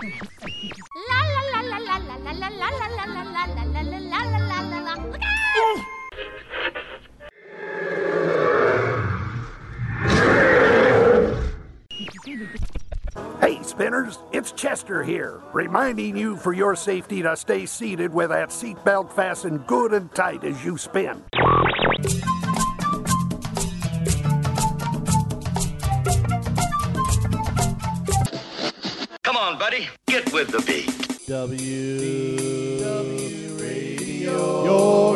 La la la la la la la la la la la la la la la la la la. Look out! Hey, Spinners, it's Chester here, reminding you for your safety to stay seated with that seatbelt fastened good and tight as you spin. Come on, buddy, get with the beat. WDW Radio, your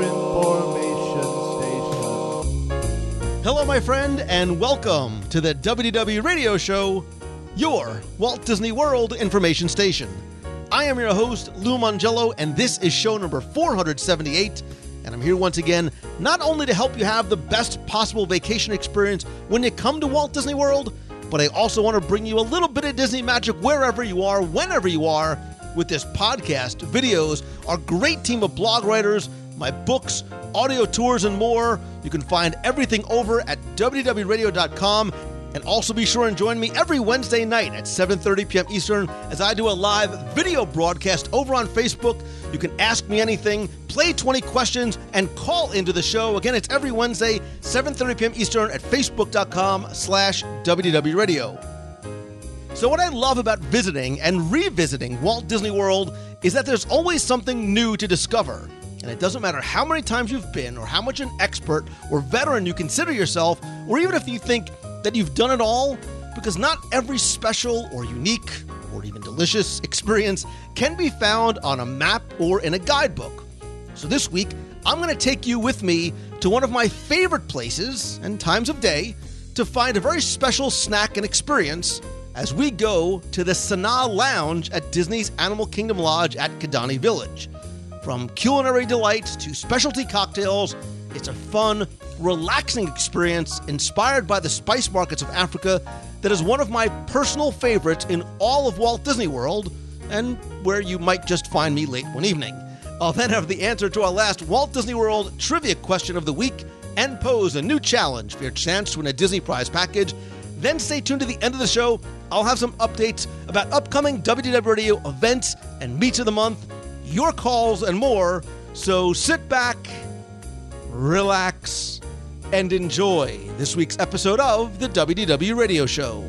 information station. Hello, my friend, and welcome to the WDW Radio Show, your Walt Disney World information station. I am your host, Lou Mongello, and this is show number 478, and I'm here once again not only to help you have the best possible vacation experience when you come to Walt Disney World, but I also want to bring you a little bit of Disney magic wherever you are, whenever you are, with this podcast, videos, our great team of blog writers, my books, audio tours, and more. You can find everything over at www.radio.com. And also be sure and join me every Wednesday night at 7:30 p.m. Eastern as I do a live video broadcast over on Facebook. You can ask me anything, play 20 questions, and call into the show. Again, it's every Wednesday, 7:30 p.m. Eastern at facebook.com/WDW Radio. So what I love about visiting and revisiting Walt Disney World is that there's always something new to discover. And it doesn't matter how many times you've been or how much an expert or veteran you consider yourself, or even if you think that you've done it all, because not every special or unique or even delicious experience can be found on a map or in a guidebook. So this week, I'm going to take you with me to one of my favorite places and times of day to find a very special snack and experience as we go to the Sanaa Lounge at Disney's Animal Kingdom Lodge at Kidani Village. From culinary delights to specialty cocktails, it's a fun, relaxing experience inspired by the spice markets of Africa that is one of my personal favorites in all of Walt Disney World, and where you might just find me late one evening. I'll then have the answer to our last Walt Disney World trivia question of the week and pose a new challenge for your chance to win a Disney Prize package. Then stay tuned to the end of the show. I'll have some updates about upcoming WDW Radio events and meets of the month, your calls, and more. So sit back, relax, and enjoy this week's episode of the WDW Radio Show.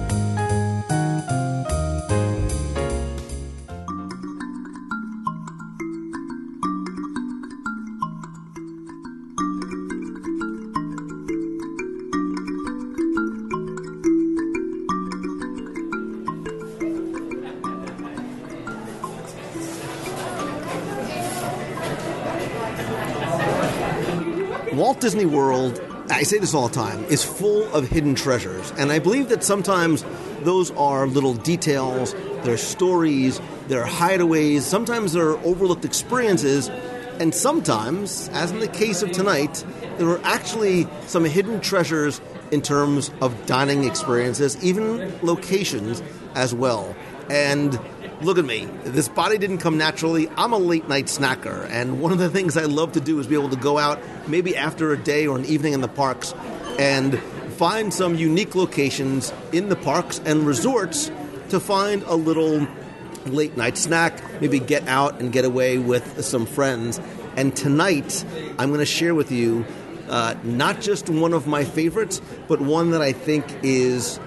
Walt Disney World, I say this all the time, is full of hidden treasures. And I believe that sometimes those are little details, they're stories, they're hideaways, sometimes they're overlooked experiences, and sometimes, as in the case of tonight, there are actually some hidden treasures in terms of dining experiences, even locations as well. And look at me. This body didn't come naturally. I'm a late-night snacker, and one of the things I love to do is be able to go out maybe after a day or an evening in the parks and find some unique locations in the parks and resorts to find a little late-night snack, maybe get out and get away with some friends. And tonight, I'm going to share with you not just one of my favorites, but one that I think is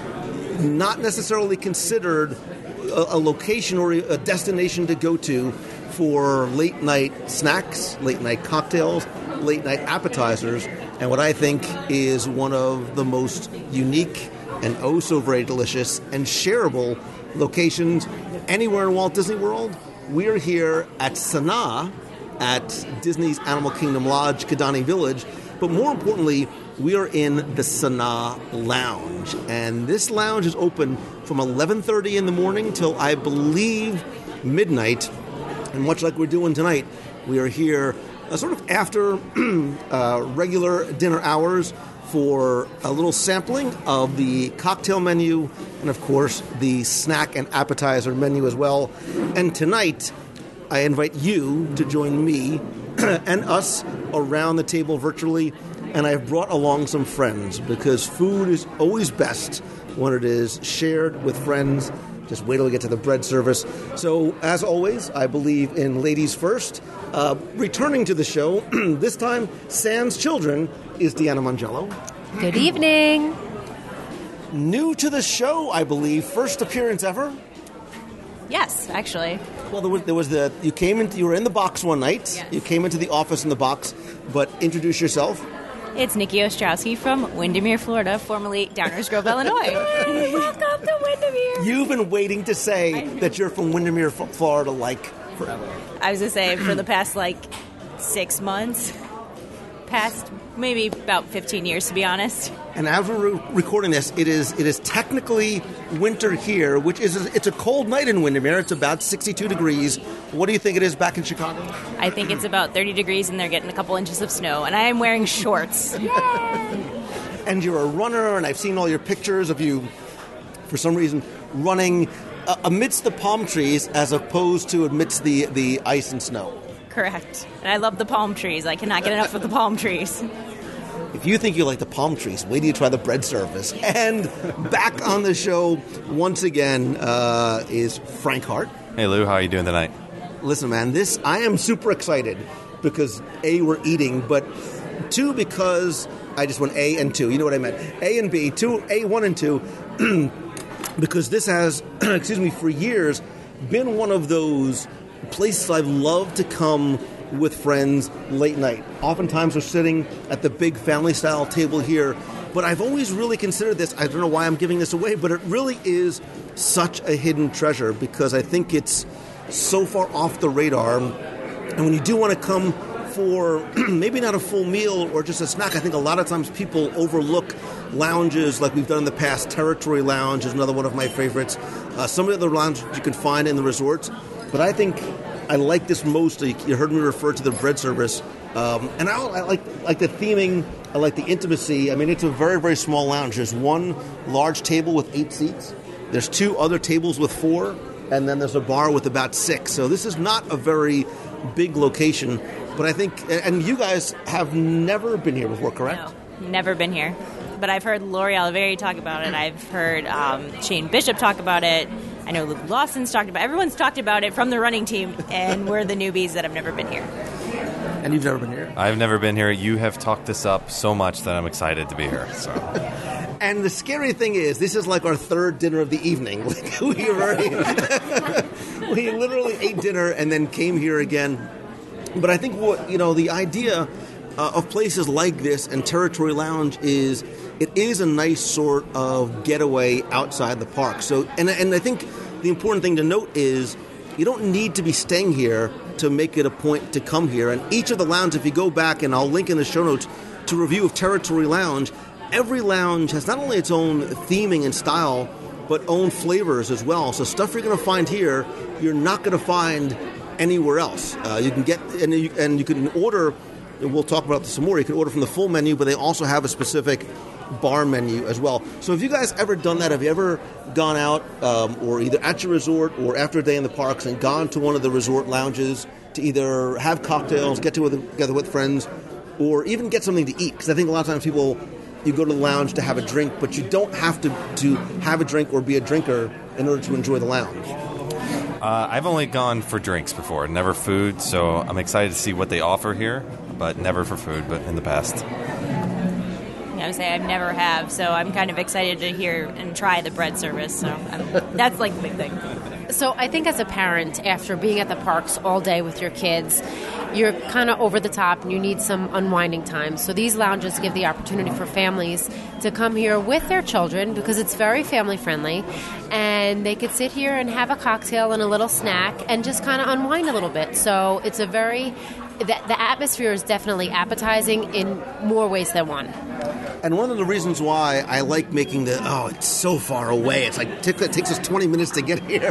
not necessarily considered a location or a destination to go to for late-night snacks, late-night cocktails, late-night appetizers, and what I think is one of the most unique and oh so very delicious and shareable locations anywhere in Walt Disney World. We're here at Sanaa at Disney's Animal Kingdom Lodge, Kidani Village, but more importantly, we are in the Sanaa Lounge, and this lounge is open from 11:30 in the morning till, I believe, midnight. And much like we're doing tonight, we are here sort of after regular dinner hours for a little sampling of the cocktail menu and, of course, the snack and appetizer menu as well. And tonight, I invite you to join me and us around the table virtually. And I've brought along some friends because food is always best when it is shared with friends. Just wait till we get to the bread service. So, as always, I believe in ladies first. Returning to the show, this time, Sans Children is Deanna Mangello. Good evening. New to the show, I believe. First appearance ever. Yes, actually. Well, there was you were in the box one night. Yes. You came into the office in the box, but introduce yourself. It's Nikki Ostrowski from Windermere, Florida, formerly Downers Grove, Illinois. Welcome to Windermere. You've been waiting to say that you're from Windermere, Florida, like forever. I was going to say, for the past, 6 months, past maybe about 15 years, to be honest. And as we're recording this, it is technically winter here, which it's a cold night in Windermere. It's about 62 degrees. What do you think it is back in Chicago? I think it's about 30 degrees, and they're getting a couple inches of snow, and I am wearing shorts. Yay! And you're a runner, and I've seen all your pictures of you, for some reason, running amidst the palm trees as opposed to amidst the ice and snow. Correct. And I love the palm trees. I cannot get enough of the palm trees. If you think you like the palm trees, wait till you try the bread service. And back on the show once again is Frank Hart. Hey Lou, how are you doing tonight? Listen, man, I am super excited because A, we're eating, but 2, because I just went A and 2. You know what I meant? A and B, 2, A, 1 and 2, because this has, for years been one of those places I've loved to come with friends late night. Oftentimes we're sitting at the big family-style table here, but I've always really considered this. I don't know why I'm giving this away, but it really is such a hidden treasure because I think it's so far off the radar. And when you do want to come for maybe not a full meal or just a snack, I think a lot of times people overlook lounges like we've done in the past. Territory Lounge is another one of my favorites. Some of the other lounges you can find in the resorts, but I think I like this most. You heard me refer to the bread service. And I like the theming. I like the intimacy. I mean, it's a very, very small lounge. There's one large table with 8 seats. There's 2 other tables with 4. And then there's a bar with about 6. So this is not a very big location. But I think, and you guys have never been here before, correct? No, never been here. But I've heard Lori Oliveri talk about it. I've heard Shane Bishop talk about it. I know Luke Lawson's talked about it. Everyone's talked about it from the running team, and we're the newbies that have never been here. And you've never been here? I've never been here. You have talked this up so much that I'm excited to be here. So. And the scary thing is, this is like our 3rd dinner of the evening. We literally ate dinner and then came here again. But I think the idea of places like this and Territory Lounge is it is a nice sort of getaway outside the park. So, and I think the important thing to note is you don't need to be staying here to make it a point to come here. And each of the lounges, if you go back, and I'll link in the show notes to a review of Territory Lounge, every lounge has not only its own theming and style, but own flavors as well. So stuff you're going to find here, you're not going to find anywhere else. You can get, and you can order, and we'll talk about this some more, you can order from the full menu, but they also have a specific bar menu as well. So have you guys ever done that? Have you ever gone out or either at your resort or after a day in the parks and gone to one of the resort lounges to either have cocktails, get together with friends, or even get something to eat? Because I think a lot of times you go to the lounge to have a drink, but you don't have to have a drink or be a drinker in order to enjoy the lounge. I've only gone for drinks before, never food, so I'm excited to see what they offer here, but never for food, but in the past. I would say I never have, so I'm kind of excited to hear and try the bread service. So that's like the big thing. So I think as a parent, after being at the parks all day with your kids, you're kind of over the top and you need some unwinding time. So these lounges give the opportunity for families to come here with their children because it's very family friendly, and they could sit here and have a cocktail and a little snack and just kind of unwind a little bit. So it's a very... The atmosphere is definitely appetizing in more ways than one. And one of the reasons why I like making it's so far away. It's like it takes us 20 minutes to get here.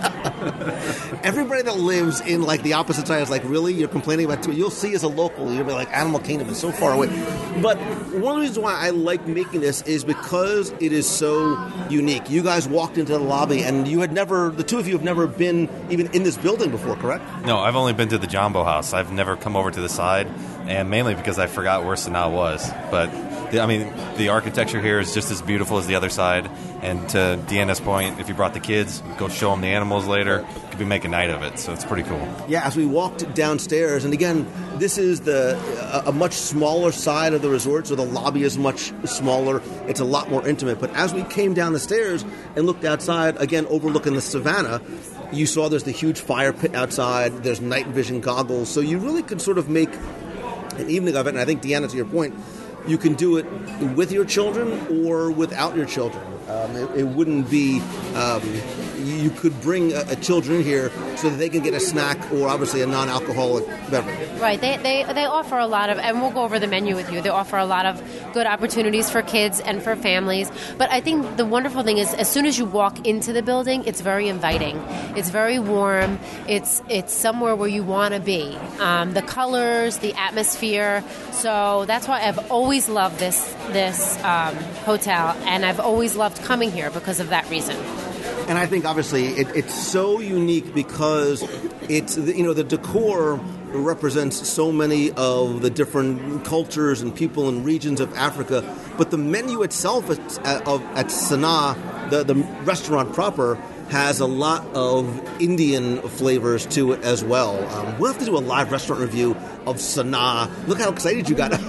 Everybody that lives in like the opposite side is like, really? You're complaining about you'll see as a local, you'll be like, Animal Kingdom is so far away. But one of the reasons why I like making this is because it is so unique. You guys walked into the lobby and the two of you have never been even in this building before, correct? No, I've only been to the Jumbo House. I've never come over to the side, and mainly because I forgot where Sanaa was. But The architecture here is just as beautiful as the other side. And to Deanna's point, if you brought the kids, go show them the animals later. Could be make a night of it. So it's pretty cool. Yeah, as we walked downstairs, and again, this is a much smaller side of the resort, so the lobby is much smaller. It's a lot more intimate. But as we came down the stairs and looked outside, again, overlooking the savannah, you saw there's the huge fire pit outside. There's night vision goggles. So you really could sort of make an evening of it. And I think, Deanna, to your point, you can do it with your children or without your children. It wouldn't be... you could bring children here so that they can get a snack or obviously a non-alcoholic beverage. Right. They offer a lot of, and we'll go over the menu with you, they offer a lot of good opportunities for kids and for families. But I think the wonderful thing is as soon as you walk into the building, it's very inviting. It's very warm. It's somewhere where you want to be. The colors, the atmosphere. So that's why I've always loved this hotel, and I've always loved coming here because of that reason. And I think, obviously, it's so unique because it's, the decor represents so many of the different cultures and people and regions of Africa. But the menu itself at Sanaa, the restaurant proper, has a lot of Indian flavors to it as well. We'll have to do a live restaurant review of Sanaa. Look how excited you got of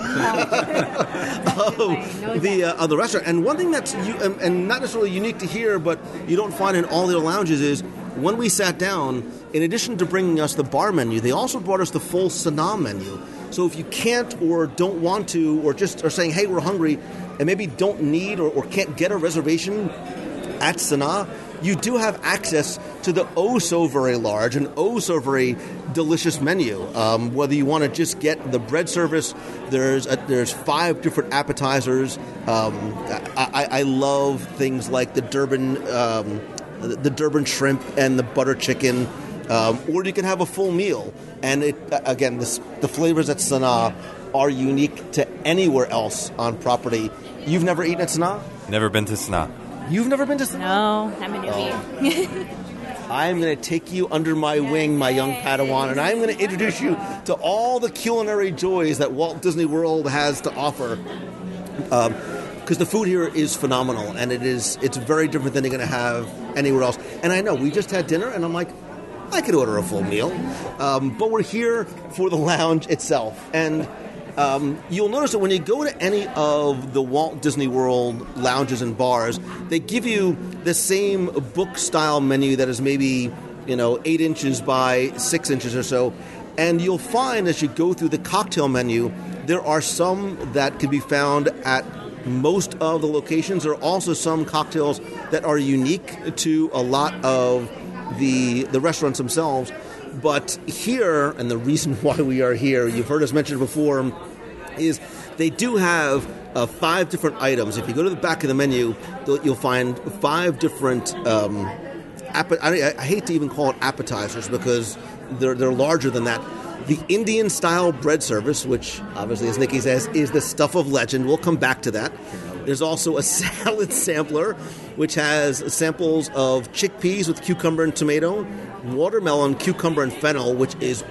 the restaurant. And one thing that's and not necessarily unique to here, but you don't find in all their lounges is when we sat down, in addition to bringing us the bar menu, they also brought us the full Sanaa menu. So if you can't or don't want to or just are saying, hey, we're hungry, and maybe don't need or can't get a reservation at Sanaa, you do have access to the oh-so-very large and oh-so-very delicious menu. Whether you want to just get the bread service, there's 5 different appetizers. I love things like the Durban shrimp and the butter chicken. Or you can have a full meal. And the flavors at Sanaa are unique to anywhere else on property. You've never eaten at Sanaa? Never been to Sanaa. You've never been to Sanaa? No, I'm a newbie. I'm going to take you under my wing, my young Padawan, and I'm going to introduce you to all the culinary joys that Walt Disney World has to offer. Because the food here is phenomenal, and it's very different than you're going to have anywhere else. And I know, we just had dinner, and I'm like, I could order a full meal. But we're here for the lounge itself. And you'll notice that when you go to any of the Walt Disney World lounges and bars, they give you the same book-style menu that is maybe, 8 inches by 6 inches or so. And you'll find as you go through the cocktail menu, there are some that can be found at most of the locations. There are also some cocktails that are unique to a lot of the restaurants themselves. But here, and the reason why we are here, you've heard us mention it before, is they do have 5 different items. If you go to the back of the menu, you'll find 5 different, I hate to even call it appetizers because they're larger than that. The Indian-style bread service, which obviously, as Nikki says, is the stuff of legend. We'll come back to that. There's also a salad sampler, which has samples of chickpeas with cucumber and tomato, watermelon, cucumber, and fennel, which is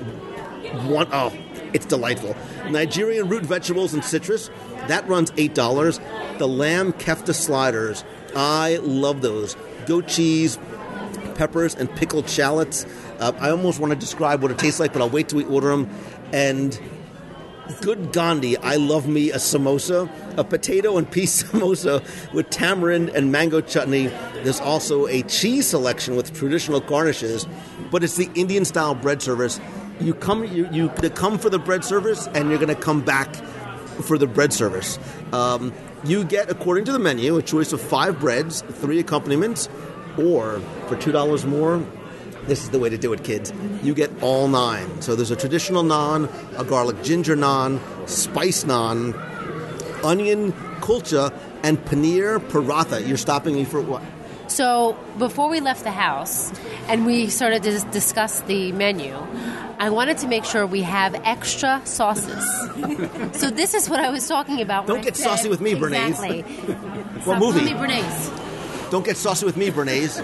it's delightful. Nigerian root vegetables and citrus, that runs $8. The lamb kefta sliders, I love those. Goat cheese, peppers, and pickled shallots. I almost want to describe what it tastes like, but I'll wait till we order them. And good Gandhi, I love me a samosa, a potato and pea samosa with tamarind and mango chutney. There's also a cheese selection with traditional garnishes, but it's the Indian-style bread service. You come for the bread service, and you're going to come back for the bread service. You get, according to the menu, a choice of 5 breads, 3 accompaniments, or for $2 more, this is the way to do it, kids. You get all 9. So there's a traditional naan, a garlic ginger naan, spice naan, onion kulcha, and paneer paratha. You're stopping me for what? So before we left the house and we started to discuss the menu, I wanted to make sure we have extra sauces. So this is what I was talking about. Don't get saucy with me, Bernays. Exactly. What movie? Call me Bernays. Don't get saucy with me, Bernays.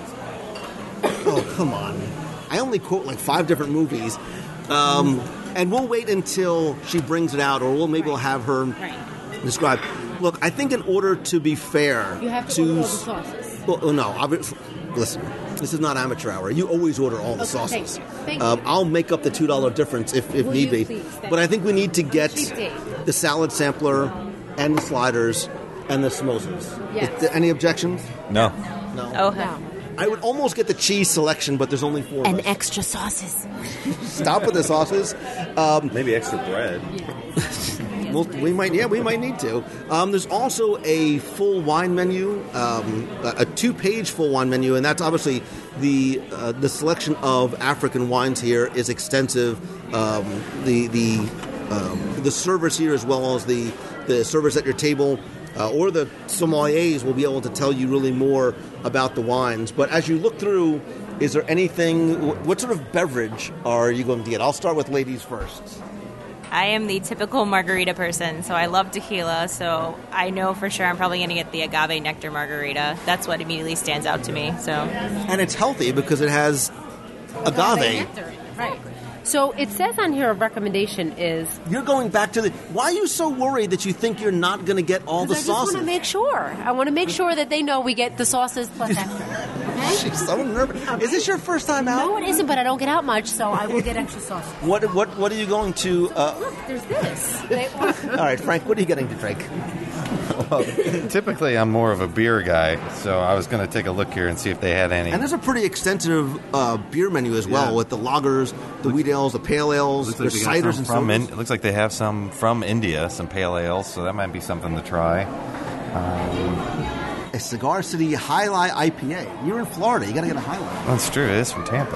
Oh, come on. I only quote like 5 different movies. And we'll wait until she brings it out, or we'll have her describe. Look, I think in order to be fair, You have to order all the sauces. Well, no, listen. This is not amateur hour. You always order all the sauces. Thank you. I'll make up the $2 difference if Will need you be. please? Thank But I you. think we need to get Cheap date. the salad sampler and the sliders and the samosas. Yes. Is there any objections? No. No. Oh, No. I would almost get the cheese selection, but there's only 4 of And us. extra sauces. Stop with the sauces. Maybe extra bread. Well, we might need to. There's also a full wine menu, a 2-page full wine menu, and that's obviously the selection of African wines here is extensive. The servers here, as well as the servers at your table, or the sommeliers, will be able to tell you really more about the wines. But as you look through, is there anything? What sort of beverage are you going to get? I'll start with ladies first. I am the typical margarita person, so I love tequila, so I know for sure I'm probably going to get the agave nectar margarita. That's what immediately stands out to me. So, And it's healthy because it has agave. Right. So it says on here a recommendation is... You're going back to the... Why are you so worried that you think you're not going to get all the I just sauces? want to make sure. I want to make sure that they know we get the sauces plus extra. Okay? She's so nervous. Is this your first time out? No, it isn't, but I don't get out much, so I will get extra sauces. What are you going to... Look, there's this. All right, Frank, what are you getting to drink? Well, typically I'm more of a beer guy, so I was going to take a look here and see if they had any. And there's a pretty extensive beer menu as well, Yeah. with the lagers, the wheat ales, the pale ales, Looks like there's they got ciders some and from sodas. it looks like they have some from India, some pale ales, so that might be something to try. A Cigar City High Life IPA. You're in Florida. You got to get a High Life. That's true. It is from Tampa.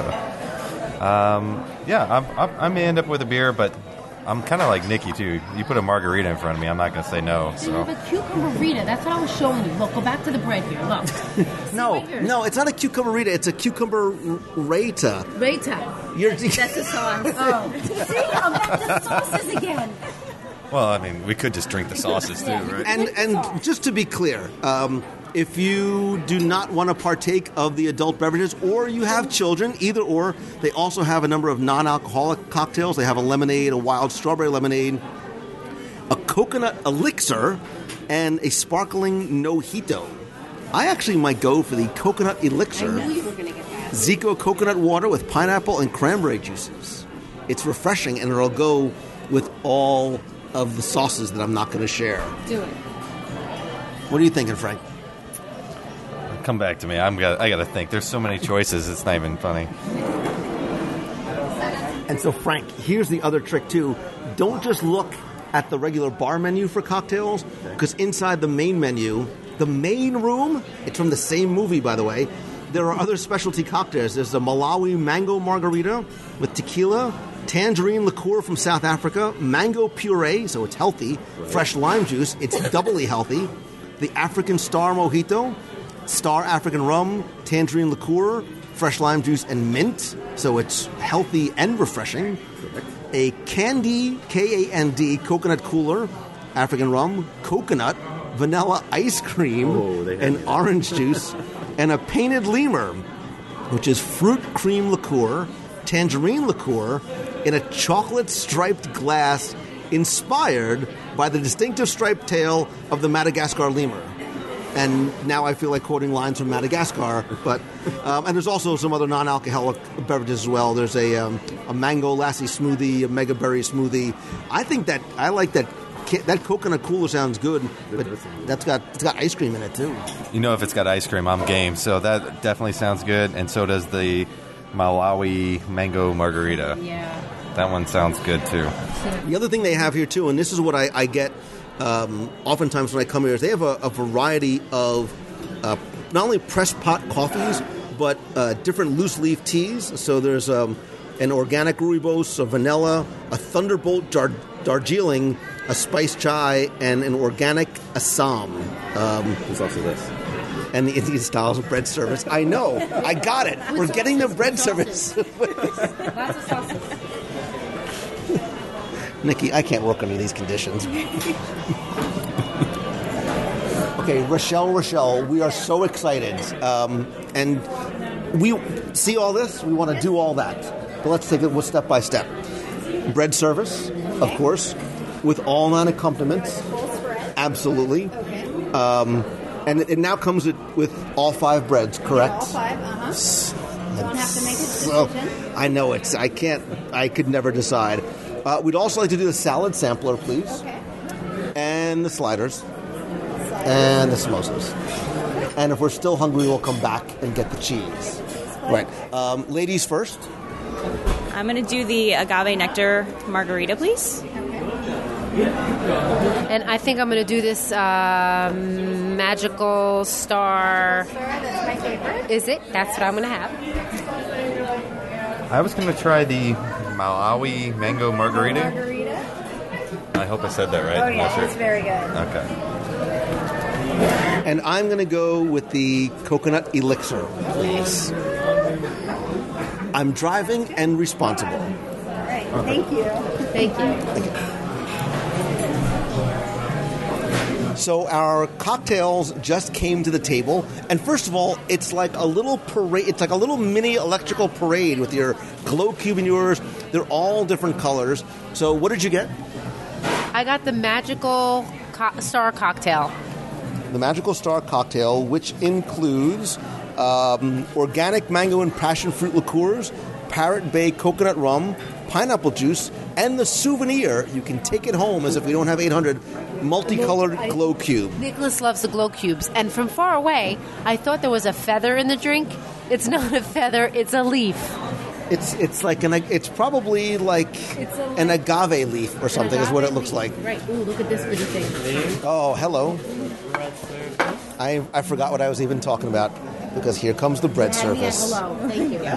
I may end up with a beer, but I'm kind of like Nikki, too. You put a margarita in front of me, I'm not going to say no. You So have a cucumber Rita. That's what I was showing you. Look, go back to the bread here. Look. No, it's not a cucumber Rita. It's a cucumber Rita. Rita. That's a sauce. Oh. See? I'm back to the sauces again. well, I mean, we could just drink the sauces, too, right? And just to be clear, if you do not want to partake of the adult beverages or you have children, either or, they also have a number of non-alcoholic cocktails. They have a lemonade, a wild strawberry lemonade, a coconut elixir, and a sparkling nojito. I actually might go for the coconut elixir. I knew you were going to get that. Zico coconut water with pineapple and cranberry juices. It's refreshing, and it'll go with all of the sauces that I'm not going to share. Do it. What are you thinking, Frank? Come back to me. I got to think. There's so many choices, it's not even funny. And so, Frank, here's the other trick, too. Don't just look at the regular bar menu for cocktails, because inside the main menu, the main room, it's from the same movie, by the way, there are other specialty cocktails. There's the Malawi mango margarita with tequila, tangerine liqueur from South Africa, mango puree, so it's healthy, fresh lime juice, it's doubly healthy, the African Star Mojito, Star African Rum, tangerine liqueur, fresh lime juice, and mint, so it's healthy and refreshing. A Candy, K-A-N-D, coconut cooler, African rum, coconut, vanilla ice cream, and orange juice, and a painted lemur, which is fruit cream liqueur, tangerine liqueur, in a chocolate-striped glass inspired by the distinctive striped tail of the Madagascar lemur. And now I feel like quoting lines from Madagascar. But and there's also some other non-alcoholic beverages as well. There's a mango lassi smoothie, a mega berry smoothie. I like that. That coconut cooler sounds good, but it's got ice cream in it too. You know, if it's got ice cream, I'm game. So that definitely sounds good. And so does the Malawi mango margarita. Yeah. That one sounds good too. The other thing they have here too, and this is what I get oftentimes when I come here, is they have a variety of not only pressed pot coffees, but different loose leaf teas. So there's an organic rooibos, a vanilla, a thunderbolt Darjeeling, a spiced chai, and an organic Assam. There's also this. And the Indian styles of bread service. I know. I got it. We're getting the bread service. Lots of sauces. Nikki, I can't work under these conditions. Okay, Rochelle, we are so excited. And we see all this. We want to do all that. But let's take it step by step. Bread service, of course, with all non-accompaniments. Absolutely. Okay. And it now comes with all 5 breads, correct? All 5, Don't have to make a decision. Well, I know it's. I could never decide. We'd also like to do the salad sampler, please. Okay. And the sliders. And the samosas. And if we're still hungry, we'll come back and get the cheese. Right. Ladies first. I'm going to do the agave nectar margarita, please. And I think I'm going to do this magical star. That's my favorite. Is it? That's what I'm going to have. I was going to try the Malawi mango margarita. I hope I said that right. Oh, yeah, it's very good. Okay. And I'm going to go with the coconut elixir, please. I'm driving and responsible. All right, thank you. Thank you. So our cocktails just came to the table, and first of all, it's like a little parade. It's like a little mini electrical parade with your glow cube and yours. They're all different colors. So what did you get? I got the magical star cocktail. The Magical Star Cocktail, which includes organic mango and passion fruit liqueurs, Parrot Bay coconut rum, pineapple juice, and the souvenir. You can take it home as if we don't have 800 multicolored glow cube. Nicholas loves the glow cubes, and from far away, I thought there was a feather in the drink. It's not a feather; it's a leaf. It's like it's probably like an agave leaf or something is what it looks like. Right. Ooh, look at this pretty thing. Oh, hello. I forgot what I was even talking about because here comes the bread service. Hello. Thank you.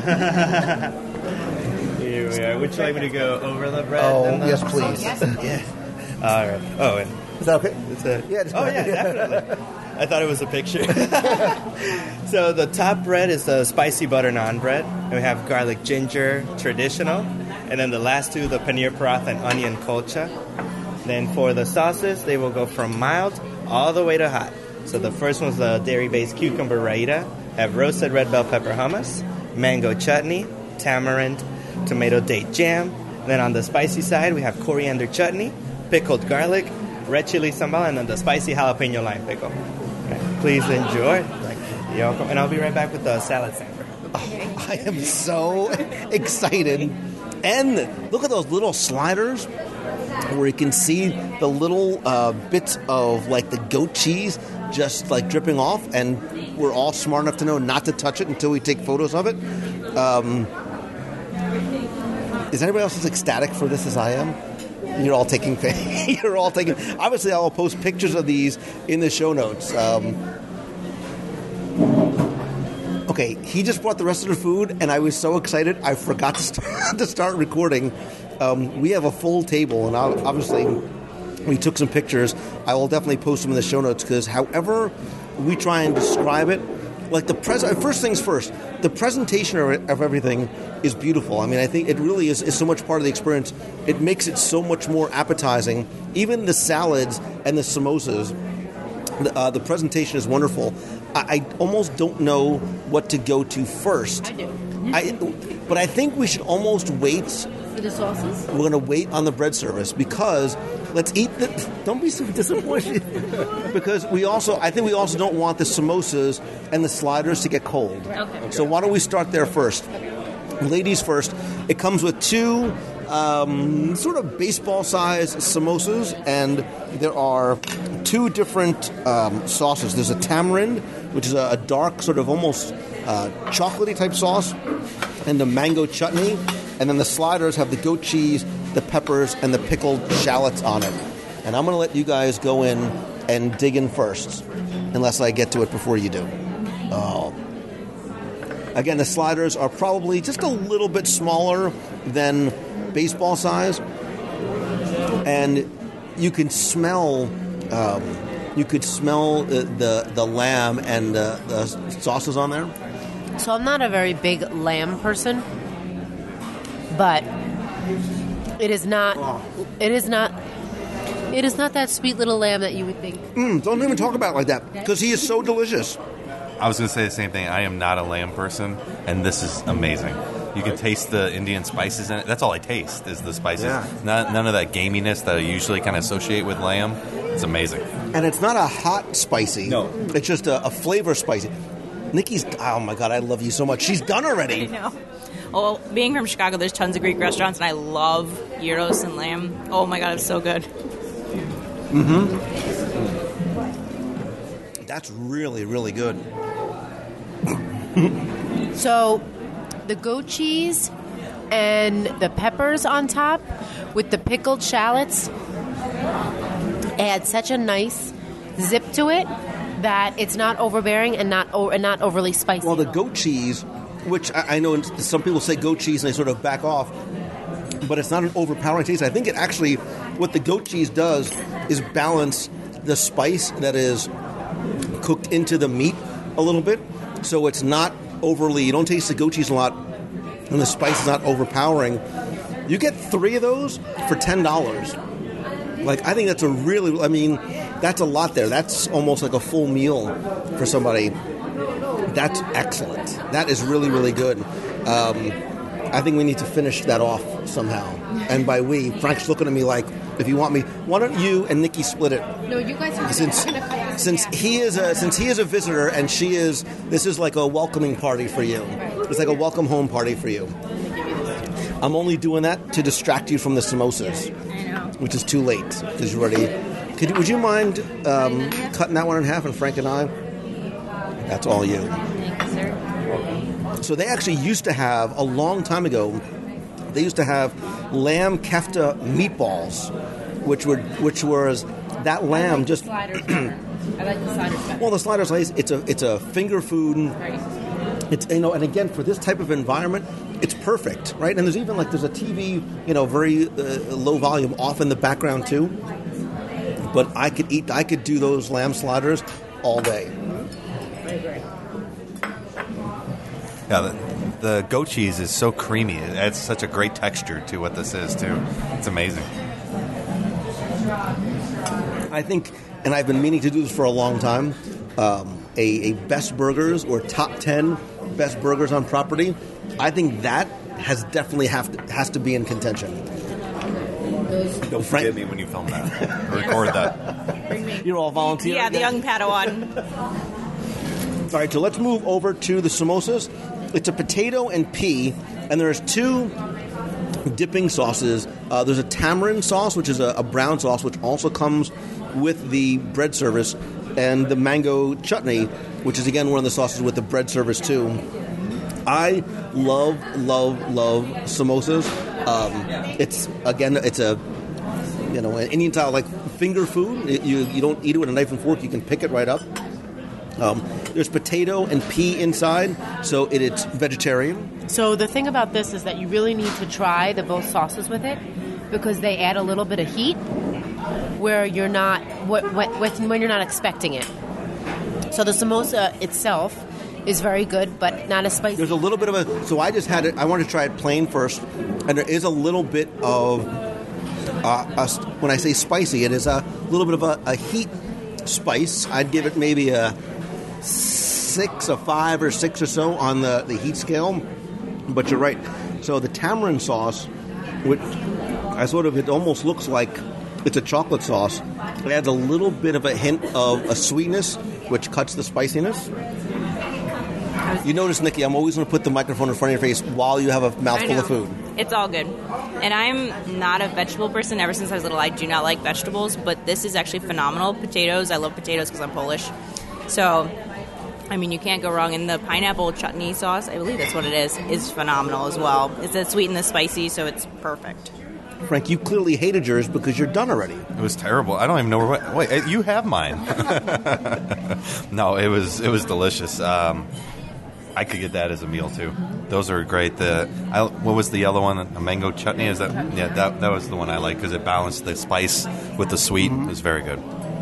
Here we are. Would you like me to go over the bread? Oh, and the yes, please. Yeah. All right. Oh, and is that okay? yeah, definitely. I thought it was a picture. So the top bread is the spicy butter naan bread. And we have garlic ginger, traditional. And then the last two, the paneer paratha and onion kolcha. Then for the sauces, they will go from mild all the way to hot. So the first one's the dairy-based cucumber raita. Have roasted red bell pepper hummus, mango chutney, tamarind, tomato date jam. Then on the spicy side, we have coriander chutney, pickled garlic, red chili sambal, and then the spicy jalapeno lime pickle. Right. Please enjoy. You're welcome. And I'll be right back with the salad sampler. Oh, I am so excited. And look at those little sliders where you can see the little bits of like the goat cheese just like dripping off, and we're all smart enough to know not to touch it until we take photos of it. Is anybody else as ecstatic for this as I am? You're all taking. You're all taking. Obviously, I'll post pictures of these in the show notes. Okay, he just brought the rest of the food, and I was so excited I forgot to start recording. We have a full table, and obviously we took some pictures. I will definitely post them in the show notes because, however we try and describe it, like first things first, the presentation of everything is beautiful. I mean, I think it really is so much part of the experience. It makes it so much more appetizing. Even the salads and the samosas, the presentation is wonderful. I almost don't know what to go to first. I do. But I think we should almost wait. For the sauces? We're going to wait on the bread service because let's eat the... Don't be so disappointed. Because I think we also don't want the samosas and the sliders to get cold. Okay. So why don't we start there first? Ladies first. It comes with two sort of baseball-sized samosas, and there are two different sauces. There's a tamarind, which is a dark, sort of almost chocolatey type sauce, and the mango chutney. And then the sliders have the goat cheese, the peppers, and the pickled shallots on it. And I'm going to let you guys go in and dig in first, unless I get to it before you do. Oh. Again, the sliders are probably just a little bit smaller than baseball size, and you can smell the lamb and the sauces on there. So I'm not a very big lamb person, but it is not that sweet little lamb that you would think. Don't even talk about it like that, because he is so delicious. I was going to say the same thing. I am not a lamb person, and this is amazing. You can taste the Indian spices in it. That's all I taste is the spices. Yeah. None of that gaminess that I usually kind of associate with lamb. It's amazing. And it's not a hot spicy. No. It's just a flavor spicy. Nikki's, oh my God, I love you so much. She's done already. I know. Well, being from Chicago, there's tons of Greek restaurants, and I love gyros and lamb. Oh my God, it's so good. Mm-hmm. That's really, really good. So, the goat cheese and the peppers on top with the pickled shallots add such a nice zip to it that it's not overbearing and not overly spicy. Well, the goat cheese, which I know some people say goat cheese and they sort of back off, but it's not an overpowering taste. I think it actually, what the goat cheese does is balance the spice that is cooked into the meat a little bit, so it's not overly, you don't taste the goat cheese a lot, and the spice is not overpowering. You get 3 of those for $10. Like, I think that's that's a lot there. That's almost like a full meal for somebody. That's excellent. That is really, really good. I think we need to finish that off somehow. And by we, Frank's looking at me like, if you want me, why don't you and Nikki split it? No, you guys are since he is a visitor and this is like a welcoming party for you. It's like a welcome home party for you. I'm only doing that to distract you from the samosas, which is too late because you already. Would you mind cutting that one in half, and Frank and I? That's all you. Thank you, sir. So they actually used to have, a long time ago, they used to have lamb kefta meatballs, which was that lamb just. I like the sliders better. Well, the sliders, it's a finger food. Right. It's, and again, for this type of environment, it's perfect, right? And there's even there's a TV, very low volume off in the background too. But I could do those lamb sliders all day. Yeah, the goat cheese is so creamy. It adds such a great texture to what this is too. It's amazing. I think, and I've been meaning to do this for a long time, a best burgers or top 10 best burgers on property. I think that has to be in contention. Don't forget me when you film that. Record that. You're all volunteering. Yeah, the young Padawan. All right, so let's move over to the samosas. It's a potato and pea, and there's 2 dipping sauces. There's a tamarind sauce, which is a brown sauce, which also comes with the bread service, and the mango chutney, which is, again, one of the sauces with the bread service, too. I love samosas. It's a an Indian style like finger food. You don't eat it with a knife and fork. You can pick it right up. There's potato and pea inside, so it's vegetarian. So the thing about this is that you really need to try both sauces with it because they add a little bit of heat where you're not when you're not expecting it. So the samosa itself is very good, but not as spicy. There's a little bit of so I just had it. I wanted to try it plain first, and there is a little bit of when I say spicy, it is a little bit of a heat spice. I'd give it maybe a 5 or 6 or so on the heat scale. But you're right. So the tamarind sauce, which it almost looks like it's a chocolate sauce. It adds a little bit of a hint of a sweetness, which cuts the spiciness. You notice, Nikki, I'm always going to put the microphone in front of your face while you have a mouthful of food. It's all good. And I'm not a vegetable person. Ever since I was little, I do not like vegetables, but this is actually phenomenal. Potatoes, I love potatoes because I'm Polish. So, you can't go wrong. And the pineapple chutney sauce, I believe that's what it is phenomenal as well. It's the sweet and the spicy, so it's perfect. Frank, you clearly hated yours because you're done already. It was terrible. I don't even know where. Wait, you have mine. No, it was delicious. I could get that as a meal too. Those are great. What was the yellow one? A mango chutney? Is that? Yeah, that was the one I like because it balanced the spice with the sweet. It was very good.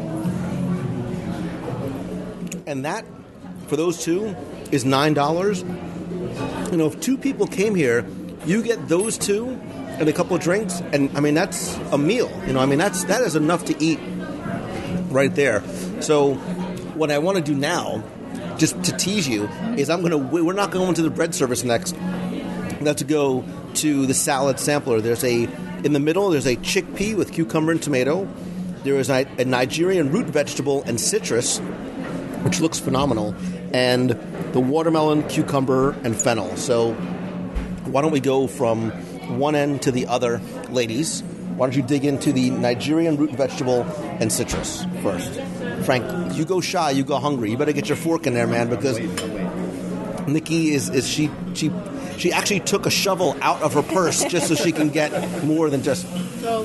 And that, for those 2, is $9. If 2 people came here, you get those 2 and a couple of drinks, and that's a meal. That is enough to eat right there. So, what I want to do now, just to tease you, is we're not going to the bread service next. We have to go to the salad sampler. In the middle, there's a chickpea with cucumber and tomato. There is a Nigerian root vegetable and citrus, which looks phenomenal, and the watermelon, cucumber, and fennel. So why don't we go from one end to the other, ladies? Why don't you dig into the Nigerian root vegetable and citrus first? Frank, you go shy, you go hungry. You better get your fork in there, man, because Nikki she actually took a shovel out of her purse just so she can get more than just... So,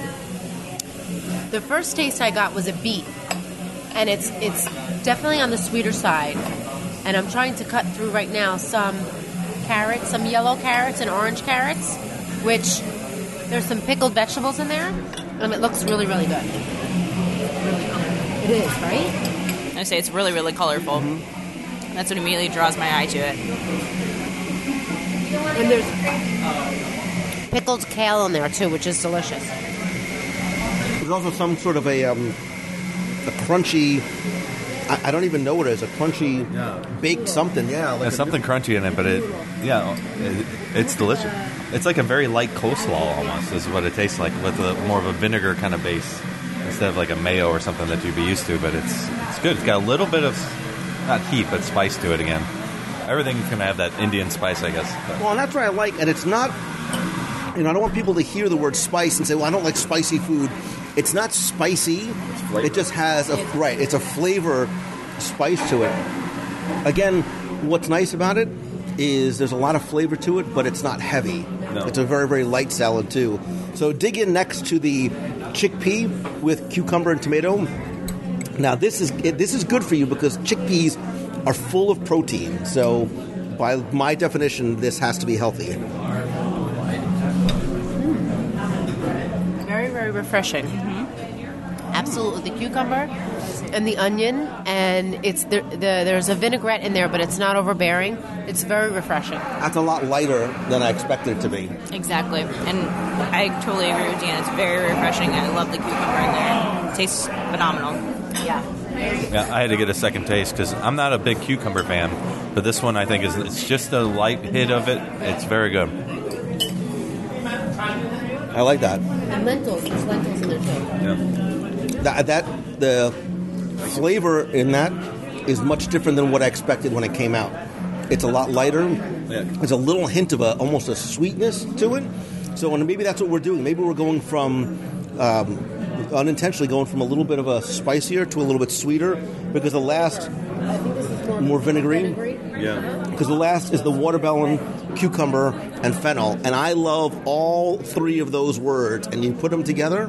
the first taste I got was a beet, and it's definitely on the sweeter side. And I'm trying to cut through right now some carrots, some yellow carrots and orange carrots, which there's some pickled vegetables in there, and it looks really, really good. It is, right? I say it's really, really colorful. That's what immediately draws my eye to it. And there's pickled kale in there too, which is delicious. There's also some sort of a crunchy, I don't even know what it is, a crunchy baked something. Yeah, There's something crunchy in it, but it's delicious. It's like a very light coleslaw almost is what it tastes like, with more of a vinegar kind of base instead of like a mayo or something that you'd be used to. But it's good. It's got a little bit of, not heat, but spice to it again. Everything's going to have that Indian spice, I guess. Well, and that's what I like. And it's not, I don't want people to hear the word spice and say, well, I don't like spicy food. It's not spicy. It just has it's a flavor spice to it. Again, what's nice about it is there's a lot of flavor to it, but it's not heavy. No. It's a very, very light salad, too. So dig in next to the chickpea with cucumber and tomato. Now, this is good for you because chickpeas are full of protein. So, by my definition, this has to be healthy. Very, very refreshing. Absolutely. The cucumber and the onion, and there's a vinaigrette in there, but it's not overbearing. It's very refreshing. That's a lot lighter than I expected it to be. Exactly. And I totally agree with Dan. It's very refreshing. I love the cucumber in there. It tastes phenomenal. Yeah. Yeah, I had to get a second taste because I'm not a big cucumber fan, but this one I think it's just a light hit of it. It's very good. I like that. And lentils. There's lentils in there too. Yeah. The flavor in that is much different than what I expected when it came out. It's a lot lighter. Yeah. There's a little hint of almost a sweetness to it. So maybe that's what we're doing. Maybe we're going from unintentionally going from a little bit of a spicier to a little bit sweeter because the last I think this is more vinegary. Yeah. Because the last is the watermelon, cucumber, and fennel, and I love all three of those words. And you put them together.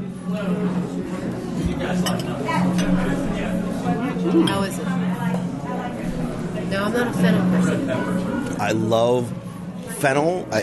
How is it? No, I'm not a fennel person. I love fennel. I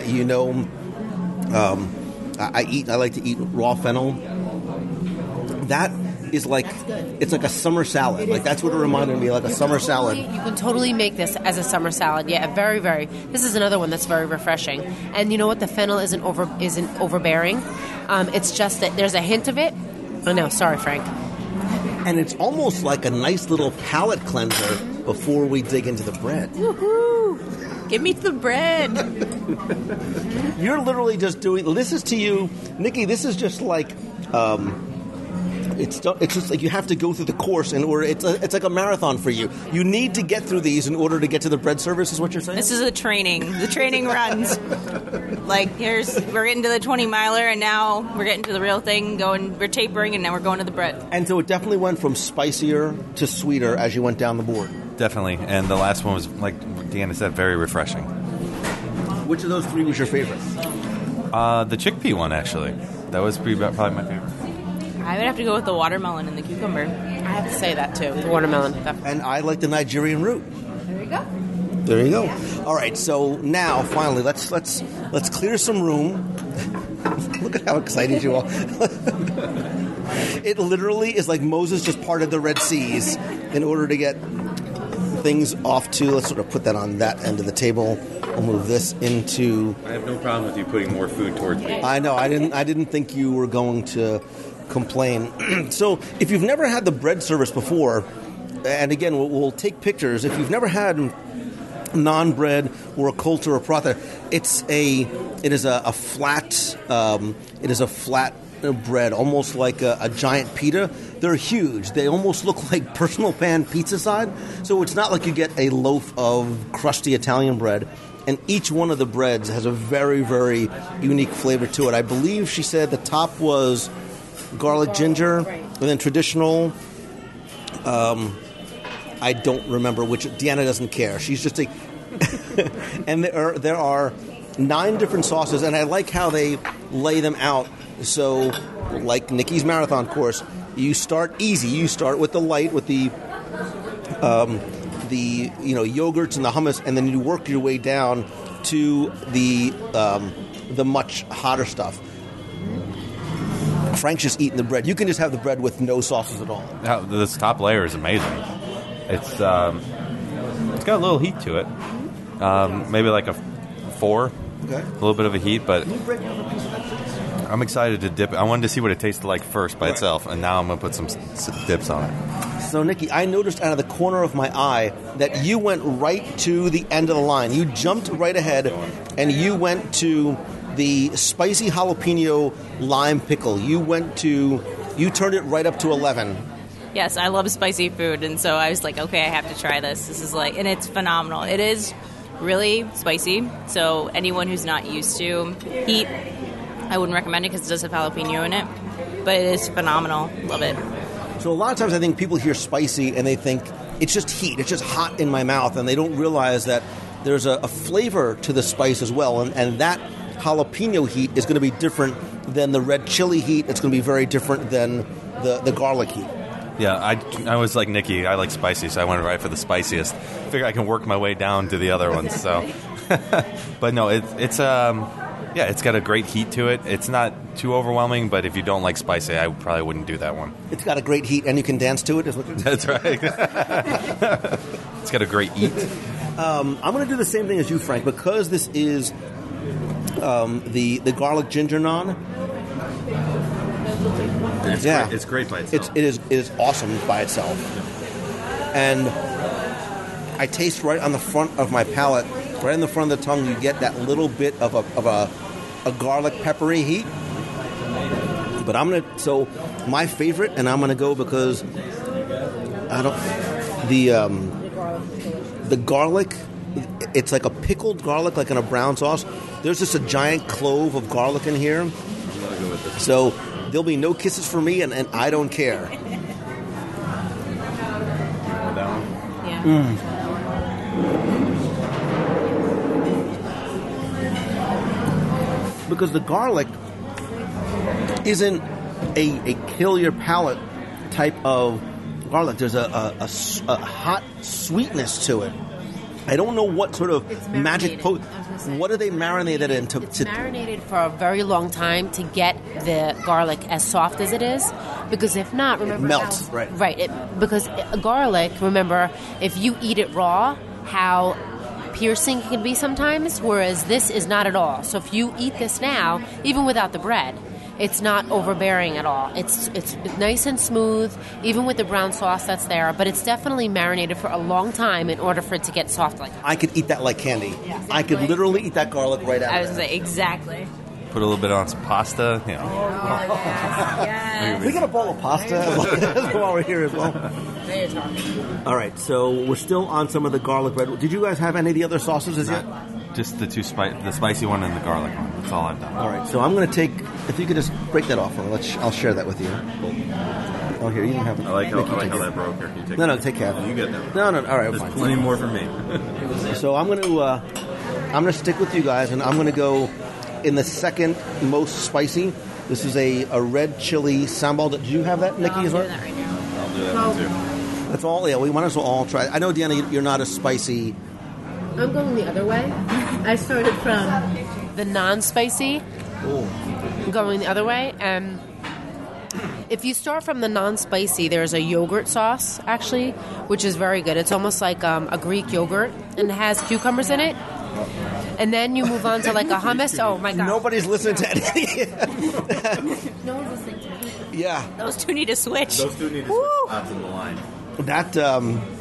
like to eat raw fennel. That is like, it's like a summer salad. Like that's what it reminded me, like a summer salad. You can totally make this as a summer salad. Yeah, very, very. This is another one that's very refreshing. And you know what? The fennel isn't overbearing. It's just that there's a hint of it. Oh no, sorry, Frank. And it's almost like a nice little palate cleanser before we dig into the bread. Woohoo! Give me the bread. You're literally just doing. This is to you, Nikki. This is just like. It's just like you have to go through the course in order. It's like a marathon for you. You need to get through these in order to get to the bread service. Is what you're saying? This is a training. The training runs. Like we're getting to the 20-miler, and now we're getting to the real thing. We're tapering, and now we're going to the bread. And so it definitely went from spicier to sweeter as you went down the board. Definitely, and the last one was, like Deanna said, very refreshing. Which of those three was your favorite? The chickpea one, actually. That was probably my favorite. I would have to go with the watermelon and the cucumber. I have to say that too. The watermelon. And I like the Nigerian root. There you go. There you go. All right. So now, finally, let's clear some room. Look at how excited you are. It literally is like Moses just parted the Red Seas in order to get things off to. Let's sort of put that on that end of the table. We'll move this into. I have no problem with you putting more food towards me. I know. I didn't think you were going to complain. So if you've never had the bread service before, and again we'll take pictures. If you've never had naan bread or a kulcha or a paratha, it is a flat bread, almost like a giant pita. They're huge. They almost look like personal pan pizza side. So it's not like you get a loaf of crusty Italian bread. And each one of the breads has a very, very unique flavor to it. I believe she said the top was garlic ginger, and then traditional. I don't remember which. Deanna doesn't care. She's just a... And there are 9 different sauces, and I like how they lay them out. So, like Nikki's marathon course, you start easy. You start with the light, with the yogurts and the hummus, and then you work your way down to the much hotter stuff. Frank's just eating the bread. You can just have the bread with no sauces at all. Now, this top layer is amazing. It's got a little heat to it. Maybe like a 4. Okay. A little bit of a heat, but I'm excited to dip it. I wanted to see what it tasted like first by itself, and now I'm going to put some dips on it. So, Nikki, I noticed out of the corner of my eye that you went right to the end of the line. You jumped right ahead, and you went to the spicy jalapeno lime pickle. You turned it right up to 11. Yes, I love spicy food, and so I was like, okay, I have to try this. This is and it's phenomenal. It is really spicy, so anyone who's not used to heat, I wouldn't recommend it because it does have jalapeno in it, but it is phenomenal. Love it. So a lot of times I think people hear spicy and they think it's just heat, it's just hot in my mouth, and they don't realize that there's a flavor to the spice as well, and that jalapeno heat is going to be different than the red chili heat. It's going to be very different than the garlic heat. Yeah, I was like Nikki. I like spicy, so I went right for the spiciest. Figure I can work my way down to the other ones. So, but no, it's got a great heat to it. It's not too overwhelming, but if you don't like spicy, I probably wouldn't do that one. It's got a great heat, and you can dance to it. That's right. It's got a great eat. I'm going to do the same thing as you, Frank, because this is the garlic ginger naan. It's great by itself. It is awesome by itself. And I taste right on the front of my palate, right in the front of the tongue, you get that little bit of a garlic peppery heat. But so my favorite, and I'm gonna go because the garlic, it's like a pickled garlic, like in a brown sauce. There's just a giant clove of garlic in here. So there'll be no kisses for me, and I don't care. Yeah. Because the garlic isn't a kill your palate type of garlic. There's a hot sweetness to it. I don't know what sort of magic... What do they marinate it in? It's marinated for a very long time to get the garlic as soft as it is. Because if not, remember... It melts, right. Right. Because garlic, remember, if you eat it raw, how piercing it can be sometimes, whereas this is not at all. So if you eat this now, even without the bread, it's not overbearing at all. It's nice and smooth, even with the brown sauce that's there, but it's definitely marinated for a long time in order for it to get soft like that. I could eat that like candy. Yeah, exactly. I could literally eat that garlic right out. I was going to say, exactly. Put a little bit on some pasta. You know. Yes. We got a bowl of pasta while we're here as well. All right, so we're still on some of the garlic bread. Did you guys have any of the other sauces as yet? Just the spicy one and the garlic one. That's all I've done. All right, so I'm going to take... If you could just break that off, I'll share that with you. Oh, here, you can have it. I like how that broke. Here, can you take No, take half. You get that. No, all right, There's fine. plenty more for me. So I'm going to stick with you guys, and I'm going to go in the second most spicy. This is a red chili sambal. Did you have that, Nikki? I'm doing that right now. I'll do that one too. That's all. Yeah, we might as well all try. I know, Deanna, you're not a spicy. I'm going the other way. I started from the non-spicy, going the other way. And if you start from the non-spicy, there's a yogurt sauce, actually, which is very good. It's almost like a Greek yogurt, and it has cucumbers in it. And then you move on to like a hummus. Oh, my God. Nobody's listening to anything. No one's listening to me. Yeah. Those two need to switch. Those two need to switch spots in the line. That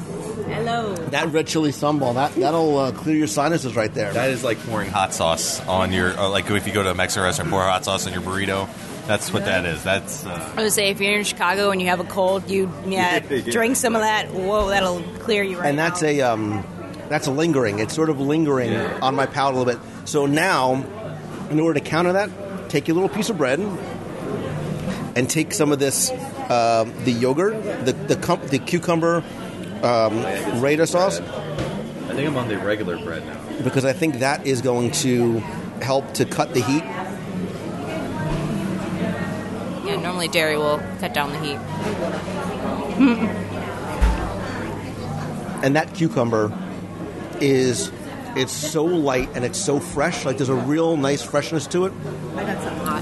Hello. That red chili sambal, that'll clear your sinuses right there. That is like pouring hot sauce on your, like if you go to a Mexican restaurant, pour hot sauce on your burrito. That's what that is. That's. I would say if you're in Chicago and you have a cold, you drink some of that. Whoa, that'll clear you right and that's now. that's a lingering. It's sort of lingering on my palate a little bit. So now, in order to counter that, take your little piece of bread and take some of this, the yogurt, the cucumber Raita sauce. I think I'm on the regular bread now. Because I think that is going to help to cut the heat. Yeah, normally dairy will cut down the heat. And that cucumber it's so light and it's so fresh. Like there's a real nice freshness to it. I got something hot.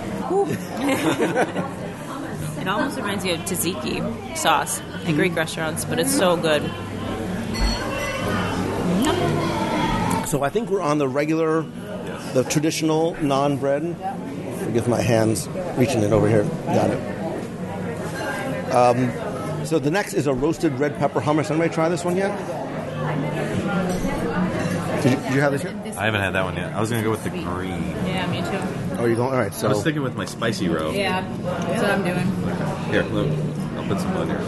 It almost reminds me of tzatziki sauce at Greek restaurants, but it's so good. So I think we're on the regular, the traditional non-bread. Forgive my hands reaching it over here. Got it. So the next is a roasted red pepper hummus. Anybody try this one yet? Did you have this yet? I haven't had that one yet. I was going to go with the green. Yeah, me too. Oh, you're going? All right. So I was sticking with my spicy roe. Yeah, that's what I'm doing. Here, look. I'll put some on here.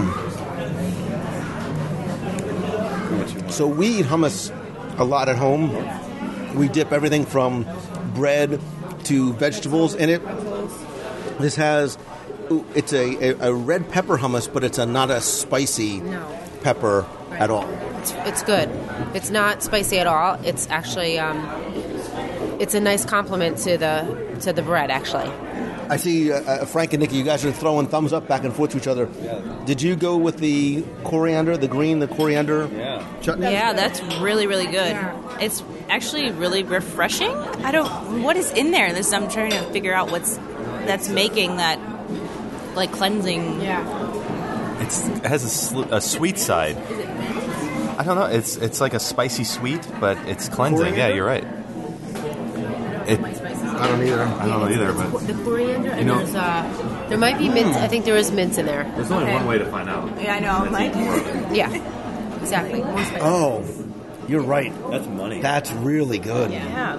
So we eat hummus a lot at home. We dip everything from bread to vegetables in it. This has, it's a red pepper hummus, but it's not a spicy pepper at all. It's good. It's not spicy at all. It's actually it's a nice compliment to the bread. Actually, I see Frank and Nikki. You guys are throwing thumbs up back and forth to each other. Did you go with the coriander, the coriander chutney? Yeah, that's really, really good. It's actually really refreshing. What is in there? I'm trying to figure out that's making that like cleansing. Yeah. It has a sweet side. I don't know. It's like a spicy sweet, but it's cleansing. Coriander? Yeah, you're right. I don't know either. But The coriander and there's there might be mint. I think there is mint in there. there's only one way to find out. Yeah, I know. Yeah, exactly. More spicy. Oh, you're right. That's money. That's really good. Yeah.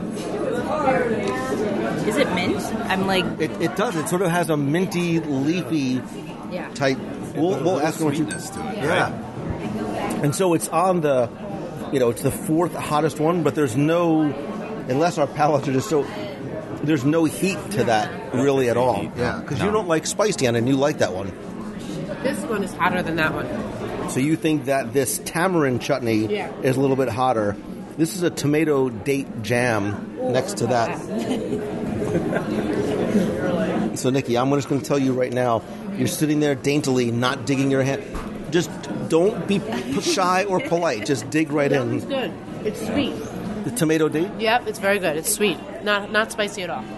Is it mint? I'm like. It does. It sort of has a minty, leafy type. We'll ask them what you. Sweetness to it. Yeah. Right? And so it's on the, it's the fourth hottest one, but there's no, unless our palates are just so, there's no heat to that really at all. Yeah, because you don't like spicy and you like that one. This one is hotter than that one. So you think that this tamarind chutney is a little bit hotter. This is a tomato date jam next to that. So Nikki, I'm just going to tell you right now, you're sitting there daintily, not digging your hand. Just don't be shy or polite. Just dig right in. It's good. It's sweet. The tomato date? Yep, it's very good. It's sweet. Not spicy at all.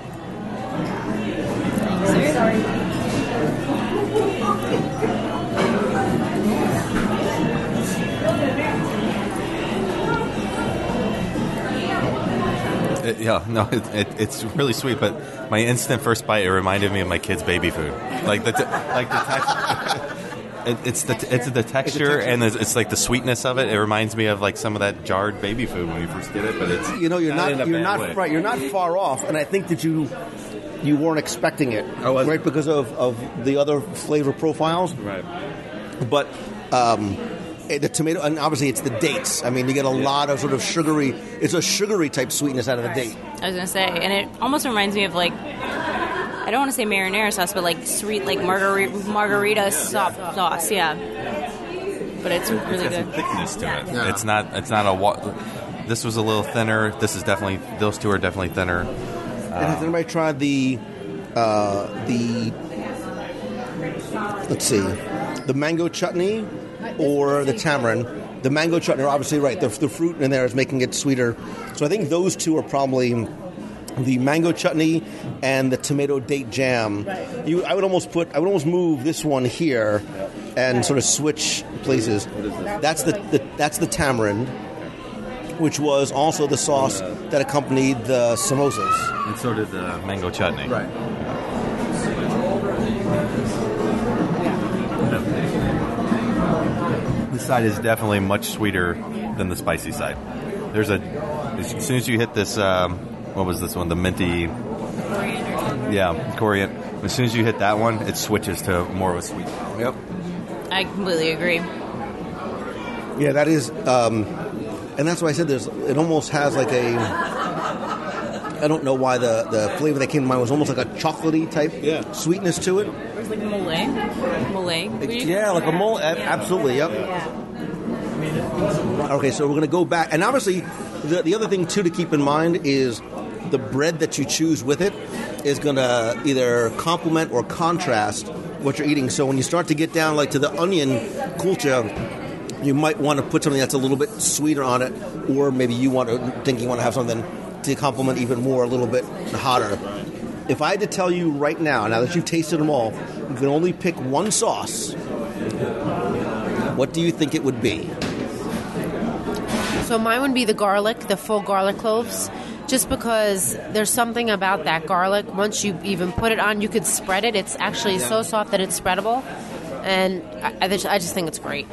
It's really sweet, but my instant first bite, it reminded me of my kids' baby food. Like the texture. It's the texture, and it's like the sweetness of it. It reminds me of like some of that jarred baby food when you first get it. But it's you're not right. You're not far off, and I think that you weren't expecting it, right? Because of the other flavor profiles, right? But the tomato, and obviously it's the dates. I mean, you get a lot of sort of sugary. It's a sugary type sweetness out of the date. I was gonna say, and it almost reminds me of like. I don't want to say marinara sauce, but like sweet, like margarita sauce, yeah. But it's really good. Some thickness to it. Yeah. It's not this was a little thinner. Those two are definitely thinner. And has anybody tried the mango chutney or the tamarind? The mango chutney, obviously, right. The fruit in there is making it sweeter. So I think those two are probably. The mango chutney and the tomato date jam. I would almost move this one here and sort of switch places. That's the tamarind, which was also the sauce that accompanied the samosas. And so did the mango chutney. Right. This side is definitely much sweeter than the spicy side. As soon as you hit this, what was this one? The minty. Coriander. Yeah, coriander. As soon as you hit that one, it switches to more of a sweet. Yep. I completely agree. Yeah, that is, and that's why I said it almost has like I don't know why the flavor that came to mind was almost like a chocolatey type sweetness to it. Or it's like Malay. Yeah, like a mole. Absolutely, yep. Okay, so we're going to go back. And obviously, the other thing, too, to keep in mind is the bread that you choose with it is going to either complement or contrast what you're eating. So when you start to get down like to the onion kulcha, you might want to put something that's a little bit sweeter on it, or maybe you want to have something to complement even more, a little bit hotter. If I had to tell you right now that you've tasted them all, you can only pick one sauce, what do you think it would be? So mine would be the full garlic cloves, just because there's something about that garlic. Once you even put it on, you could spread it. It's actually so soft that it's spreadable, and I just think it's great.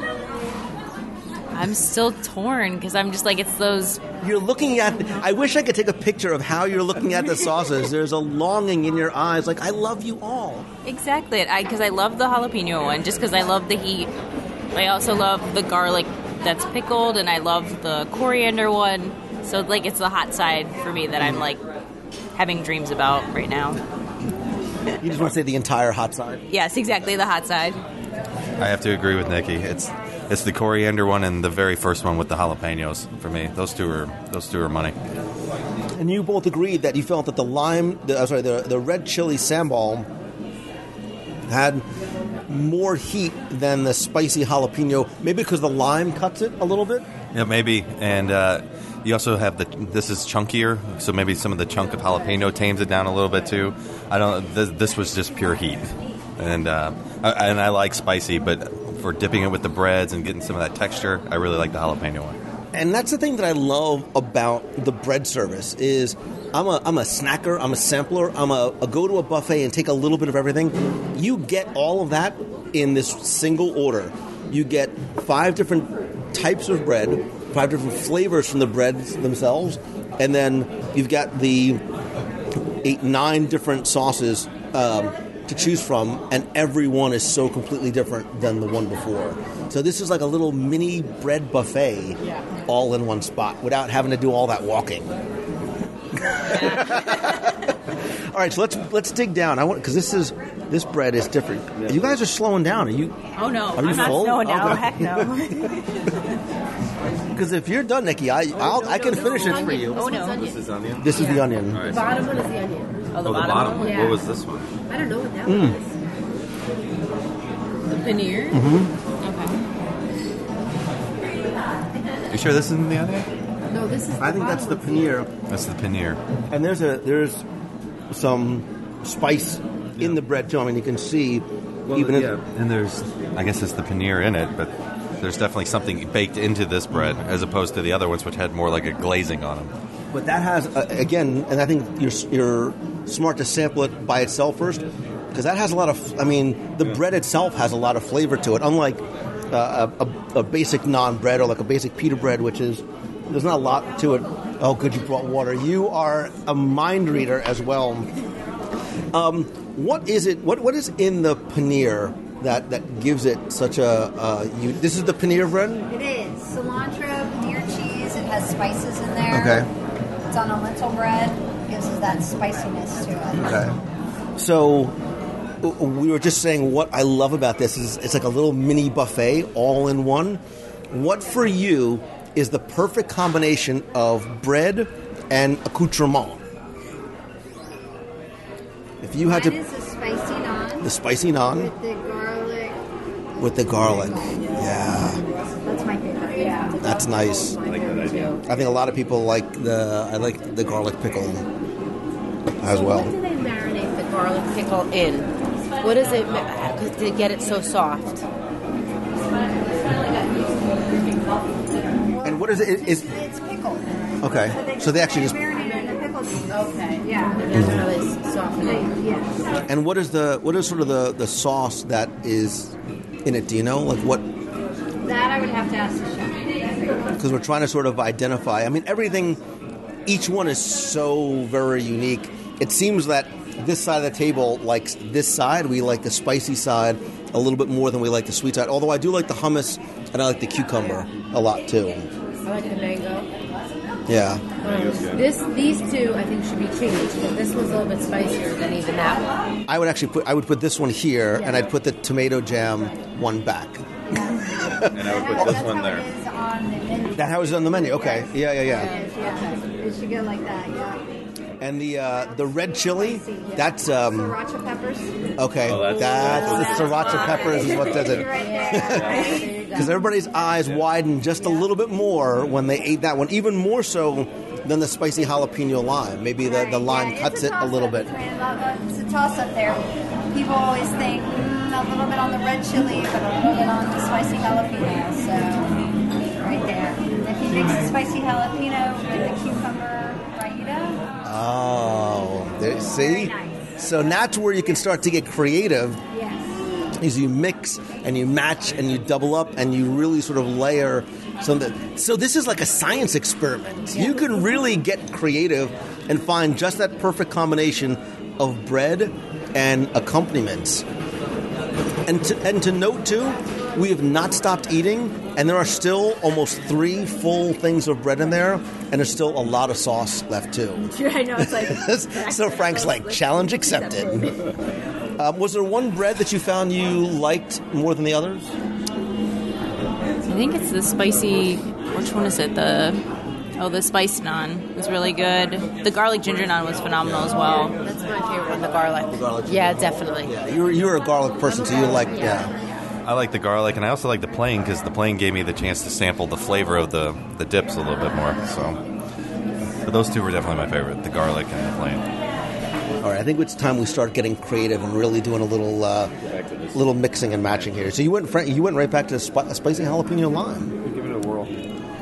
I'm still torn because I'm just like, it's those... You're looking at... I wish I could take a picture of how you're looking at the sauces. There's a longing in your eyes, like, I love you all. Exactly, because I love the jalapeno one, just because I love the heat. I also love the garlic that's pickled, and I love the coriander one. So, like, it's the hot side for me that I'm, like, having dreams about right now. You just want to say the entire hot side? Yes, exactly, the hot side. I have to agree with Nikki. It's the coriander one and the very first one with the jalapenos for me. Those two are money. And you both agreed that you felt that the red chili sambal had more heat than the spicy jalapeno, maybe because the lime cuts it a little bit? Yeah, maybe. And you also have this is chunkier, so maybe some of the chunk of jalapeno tames it down a little bit too. This was just pure heat. And I like spicy, but for dipping it with the breads and getting some of that texture, I really like the jalapeno one. And that's the thing that I love about the bread service is I'm a snacker, I'm a sampler, I'm a go to a buffet and take a little bit of everything. You get all of that in this single order. You get 5 different types of bread, 5 different flavors from the breads themselves, and then you've got the 8-9 different sauces to choose from, and every one is so completely different than the one before. So this is like a little mini bread buffet all in one spot without having to do all that walking. All right, so let's dig down. Because this bread is different. You guys are slowing down. Are you? Oh no, are you I'm full? not slowing down. Okay. Heck no. Because if you're done, Nikki, I can finish it for you. Oh no, This is onion? This is the onion. All right. The bottom one is the onion. Oh, the The bottom one? Yeah. What was this one? I don't know what that one is. the paneer. You sure this isn't the onion? No, this is. I think that's the paneer. That's the paneer. And there's some spice in the bread too. I mean, you can see And I guess it's the paneer in it, but there's definitely something baked into this bread as opposed to the other ones, which had more like a glazing on them. But that has again, and I think you're smart to sample it by itself first, because that has a lot of. I mean, the bread itself has a lot of flavor to it, unlike a basic naan bread or like a basic pita bread, which is there's not a lot to it. Oh, good, you brought water. You are a mind reader as well. What is it? What is in the paneer that gives it such a? This is the paneer bread. It is cilantro, paneer cheese. It has spices in there. Okay. It's on a lentil bread. Gives us that spiciness to it. Okay. So we were just saying what I love about this is it's like a little mini buffet all in one. What for you is the perfect combination of bread and accoutrement? If you had Mine to, is the spicy naan. the spicy naan With the garlic. Yeah, That's my favorite. Yeah. that's nice. I like that idea. I think a lot of people like the garlic pickle as So well. what do they marinate the garlic pickle in? What is it to get it so soft? And what is it? It's pickled. Okay, so they actually just. Marinate in the pickle juice. Okay. Yeah. That's how they soften it. Yes. And what is sort of the sauce that is in it? Do you know? Like what? That I would have to ask the chef. Because we're trying to sort of identify. I mean, everything, each one is so very unique. It seems that this side of the table likes this side. We like the spicy side a little bit more than we like the sweet side. Although I do like the hummus and I like the cucumber a lot too. I like the mango. Yeah. These two I think should be changed. But this one's a little bit spicier than even that one. I would put this one here, and I'd put the tomato jam one back. And I would put this one there. Is on the menu. That how it's on the menu. Okay. Yeah. Yeah, it should go like that. Yeah. And the red chili, that's Sriracha peppers. okay. Oh, that's the sriracha peppers is what does it. Right there. Because everybody's eyes widened just a little bit more when they ate that one, even more so than the spicy jalapeno lime. Maybe the lime cuts it a little bit. It's a toss-up there. People always think a little bit on the red chili, but a little bit on the spicy jalapeno. So, right there. If you mix the spicy jalapeno with the cucumber raita. Oh, see? Very nice. So that's where you can start to get creative. Yes. Is you mix and you match and you double up and you really sort of layer something. So this is like a science experiment. You can really get creative and find just that perfect combination of bread and accompaniments. And to note too, we have not stopped eating, and there are still almost 3 full things of bread in there, and there's still a lot of sauce left too. I know, it's like... So Frank's like, challenge accepted. Was there one bread that you found you liked more than the others? I think it's the spicy. Which one is it? The spice naan was really good. The garlic ginger naan was phenomenal as well. That's my favorite one, the garlic. Yeah, definitely. Yeah, you're a garlic person, so you like, yeah. I like the garlic, and I also like the plain because the plain gave me the chance to sample the flavor of the dips a little bit more. So, but those two were definitely my favorite: the garlic and the plain. All right, I think it's time we start getting creative and really doing a little mixing and matching here. So you went right back to spicy jalapeno lime. Give it a whirl.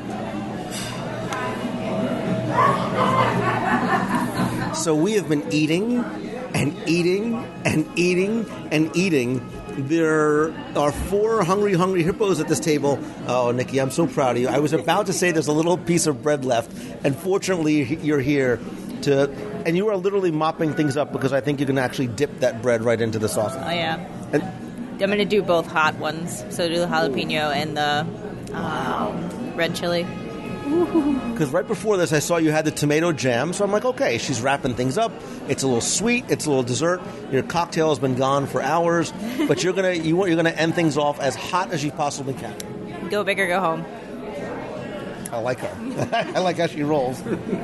So we have been eating and eating and eating and eating. There are 4 hungry hippos at this table. Oh, Nikki, I'm so proud of you. I was about to say there's a little piece of bread left, and fortunately you're here and you are literally mopping things up because I think you can actually dip that bread right into the sauce. Oh yeah. And I'm going to do both hot ones. So do the jalapeno and the red chili. because right before this, I saw you had the tomato jam, so I'm like, okay, she's wrapping things up. It's a little sweet. It's a little dessert. Your cocktail has been gone for hours, but you're gonna end things off as hot as you possibly can. Go big or go home. I like her. I like how she rolls.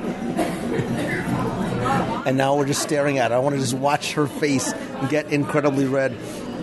And now we're just staring at her. I want to just watch her face get incredibly red.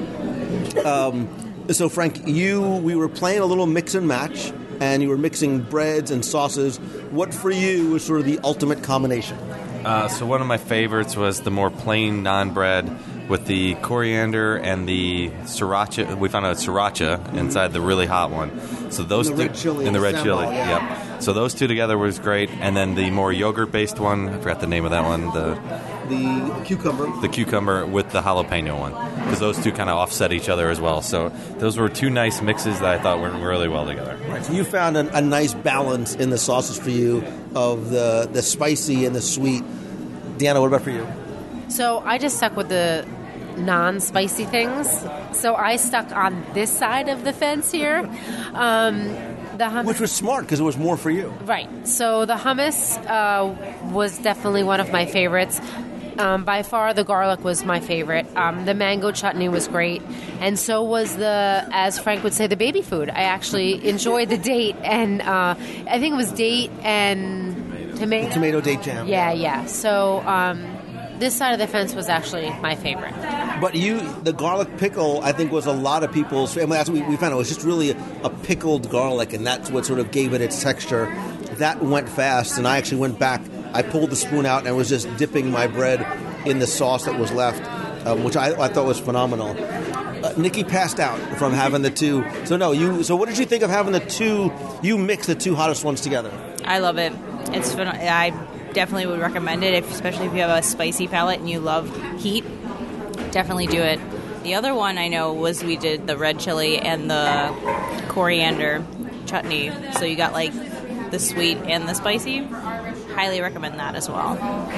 So, Frank, we were playing a little mix and match, and you were mixing breads and sauces. What for you was sort of the ultimate combination? So one of my favorites was the more plain naan bread with the coriander and the sriracha. We found out sriracha inside the really hot one. So those and the red chili. And the red sambal, chili, yeah. Yep. So those two together was great. And then the more yogurt-based one, I forgot the name of that one. The cucumber. The cucumber with the jalapeno one. Because those two kind of offset each other as well. So those were two nice mixes that I thought went really well together. Right. So you found a nice balance in the sauces for you of the spicy and the sweet. Deanna, what about for you? So I just stuck with the non-spicy things. So I stuck on this side of the fence here. The hummus, which was smart because it was more for you. Right. So the hummus was definitely one of my favorites. By far, the garlic was my favorite. The mango chutney was great. And so was as Frank would say, the baby food. I actually enjoyed the date. And I think it was date and tomato. Tomato date jam. Yeah. So this side of the fence was actually my favorite. But the garlic pickle, I think, was a lot of people's. I mean, that's what we found. It was just really a pickled garlic, and that's what sort of gave it its texture. That went fast, and I actually went back. I pulled the spoon out and was just dipping my bread in the sauce that was left, which I thought was phenomenal. Nikki passed out from having the two. So what did you think of having the two? You mix the two hottest ones together. I love it. It's fun. I definitely would recommend it, especially if you have a spicy palate and you love heat. Definitely do it. The other one I know was we did the red chili and the coriander chutney. So you got like the sweet and the spicy. Highly recommend that as well.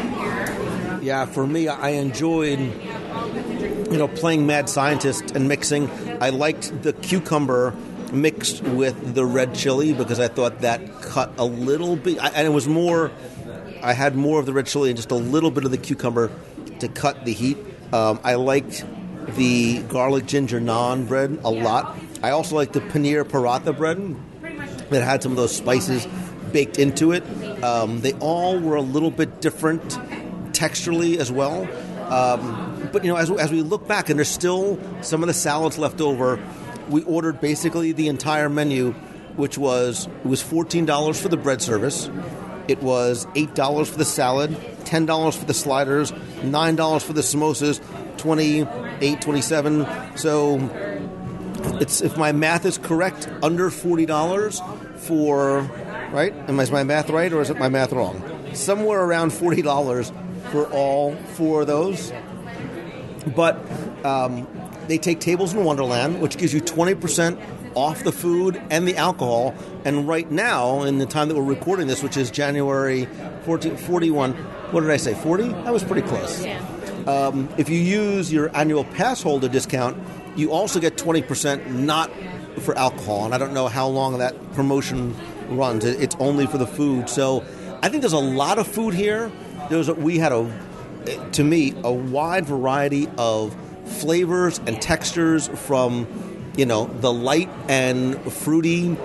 Yeah, for me, I enjoyed, playing mad scientist and mixing. I liked the cucumber mixed with the red chili because I thought that cut a little bit, and it was more, I had more of the red chili and just a little bit of the cucumber to cut the heat. I liked the garlic ginger naan bread a lot. I also liked the paneer paratha bread that had some of those spices baked into it. They all were a little bit different texturally as well. But, as we look back, and there's still some of the salads left over, we ordered basically the entire menu, which was $14 for the bread service. It was $8 for the salad, $10 for the sliders, $9 for the samosas, $28, $27. So it's, if my math is correct, under $40 for, right? Is my math right, or is it my math wrong? Somewhere around $40 for all four of those. But they take Tables in Wonderland, which gives you 20% off the food and the alcohol. And right now, in the time that we're recording this, which is January 41, what did I say, 40? That was pretty close. Yeah. If you use your annual pass holder discount, you also get 20% not for alcohol. And I don't know how long that promotion runs. It's only for the food. So I think there's a lot of food here. We had, to me, a wide variety of flavors and textures from, the light and fruity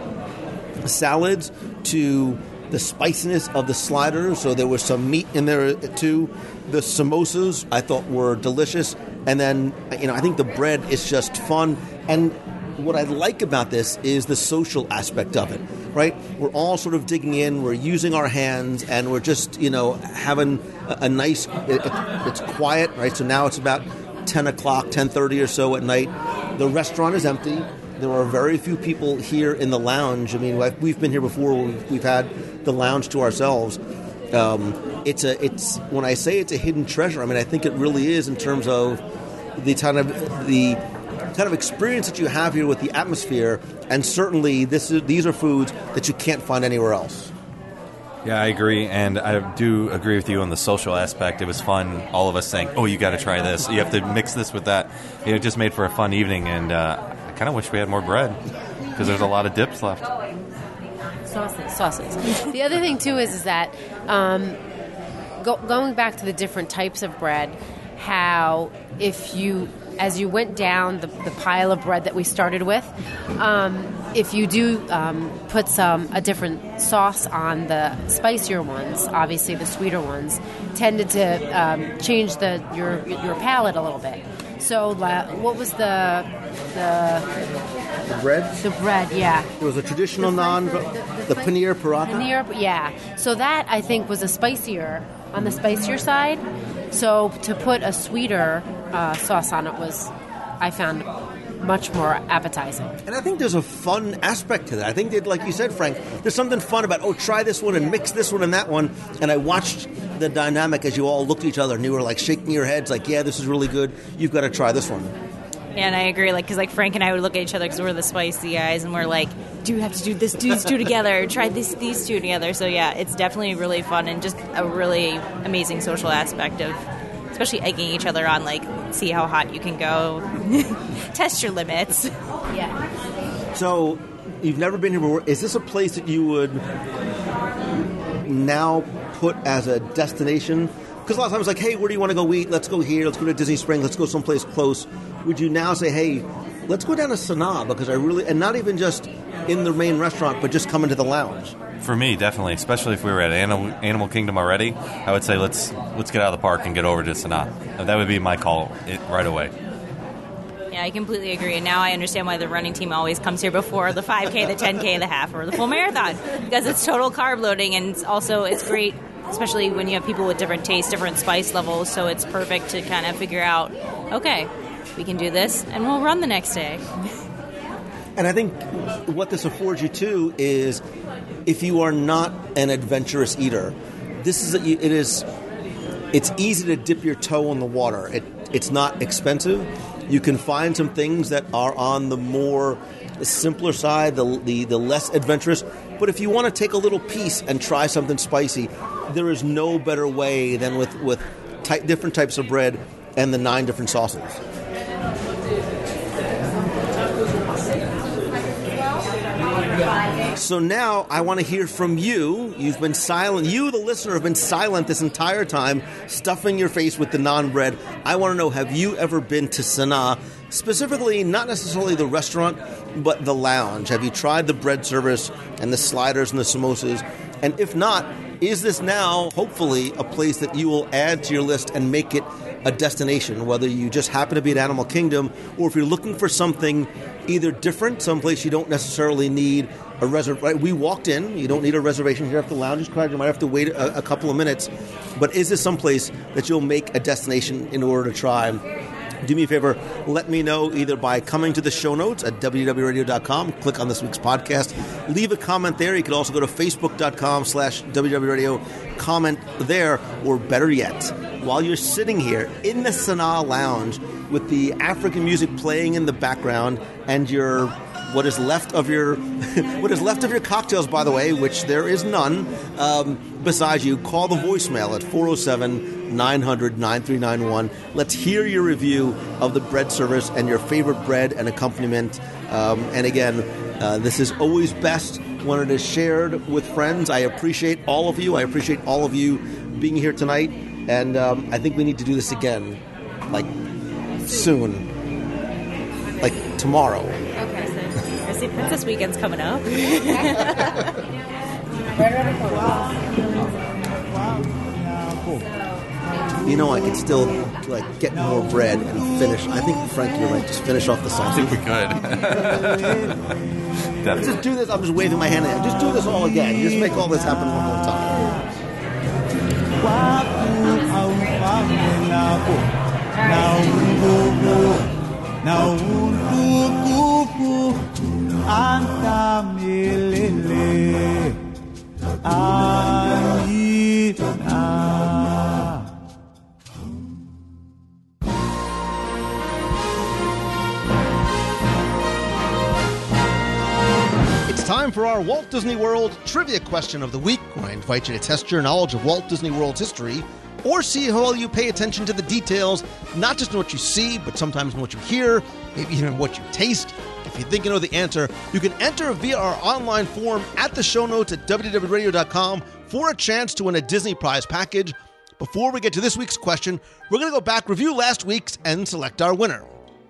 salads to the spiciness of the sliders. So there was some meat in there too. The samosas I thought were delicious. And then, I think the bread is just fun. And what I like about this is the social aspect of it, right? We're all sort of digging in, we're using our hands, and we're just, having a nice, it's quiet, right? So now it's about 10 o'clock, 10:30 or so at night. The restaurant is empty. There are very few people here in the lounge. I mean, we've been here before. We've had the lounge to ourselves. It's when I say it's a hidden treasure, I mean, I think it really is in terms of the kind of experience that you have here with the atmosphere, and certainly these are foods that you can't find anywhere else. Yeah, I agree, and I do agree with you on the social aspect. It was fun, all of us saying, oh, you got to try this. You have to mix this with that. It just made for a fun evening, and I kind of wish we had more bread because there's a lot of dips left. Sauces. The other thing, too, is that going back to the different types of bread, how as you went down the pile of bread that we started with, if you do put a different sauce on the spicier ones, obviously the sweeter ones tended to change your palate a little bit. So what was the bread? The bread, yeah. It was a traditional naan, the paneer paratha. Paneer, yeah. So that, I think, was on the spicier side. So to put a sweeter sauce on it I found much more appetizing. And I think there's a fun aspect to that. I think that, like you said, Frank, there's something fun about, try this one and mix this one and that one. And I watched the dynamic as you all looked at each other and you were like shaking your heads like, yeah, this is really good. You've got to try this one. Yeah, and I agree, because Frank and I would look at each other because we're the spicy guys, and we're like, do you have to do these two together? Try these two together. So yeah, it's definitely really fun and just a really amazing social aspect of, especially egging each other on, see how hot you can go, test your limits. Yeah. So you've never been here before. Is this a place that you would now put as a destination? Because a lot of times, hey, where do you want to go eat? Let's go here. Let's go to Disney Springs. Let's go someplace close. Would you now say, hey, let's go down to Sanaa, because and not even just in the main restaurant, but just come into the lounge? For me, definitely, especially if we were at Animal Kingdom already, I would say let's get out of the park and get over to Sanaa. That would be my call right away. Yeah, I completely agree. And now I understand why the running team always comes here before the 5K, the 10K, the half, or the full marathon, because it's total carb loading, and it's great, especially when you have people with different tastes, different spice levels, so it's perfect to kind of figure out, okay, we can do this, and we'll run the next day. And I think what this affords you, too, is if you are not an adventurous eater, it's easy to dip your toe in the water. It's not expensive, You can find some things that are on the more simpler side, the less adventurous. But if you want to take a little piece and try something spicy, there is no better way than with different types of bread and the 9 different sauces. So now I want to hear from you. You've been silent. You, the listener, have been silent this entire time, stuffing your face with the naan bread. I want to know, have you ever been to Sanaa? Specifically, not necessarily the restaurant, but the lounge. Have you tried the bread service and the sliders and the samosas? And if not, is this now, hopefully, a place that you will add to your list and make it a destination, whether you just happen to be at Animal Kingdom or if you're looking for something either different, someplace you don't necessarily need a reservation. Right? We walked in. You don't need a reservation here at the lounge. You might have to wait a couple of minutes. But is this someplace that you'll make a destination in order to try? Do me a favor, let me know either by coming to the show notes at www.radio.com, click on this week's podcast, leave a comment there. You can also go to facebook.com/www.radio, comment there, or better yet, while you're sitting here in the Sanaa lounge with the African music playing in the background and your what is left of your cocktails, by the way, which there is none, besides you, call the voicemail at 407-900-9391. Let's hear your review of the bread service and your favorite bread and accompaniment. And again, this is always best when it is shared with friends. I appreciate all of you. I appreciate all of you being here tonight. And I think we need to do this again, like, soon. Like, tomorrow. Okay, so I see Princess Weekend's coming up. You know, I could still get more bread and finish. I think, Frank, you're right. Just finish off the sausage. I think we could. Let's just do this. I'm just waving my hand at you. Just do this all again. Just make all this happen one more It's time for our Walt Disney World Trivia Question of the Week, where I invite you to test your knowledge of Walt Disney World's history, or see how well you pay attention to the details, not just in what you see, but sometimes in what you hear, maybe even what you taste. If you think you know the answer, you can enter via our online form at the show notes at www.radio.com for a chance to win a Disney prize package. Before we get to this week's question, we're going to go back, review last week's, and select our winner.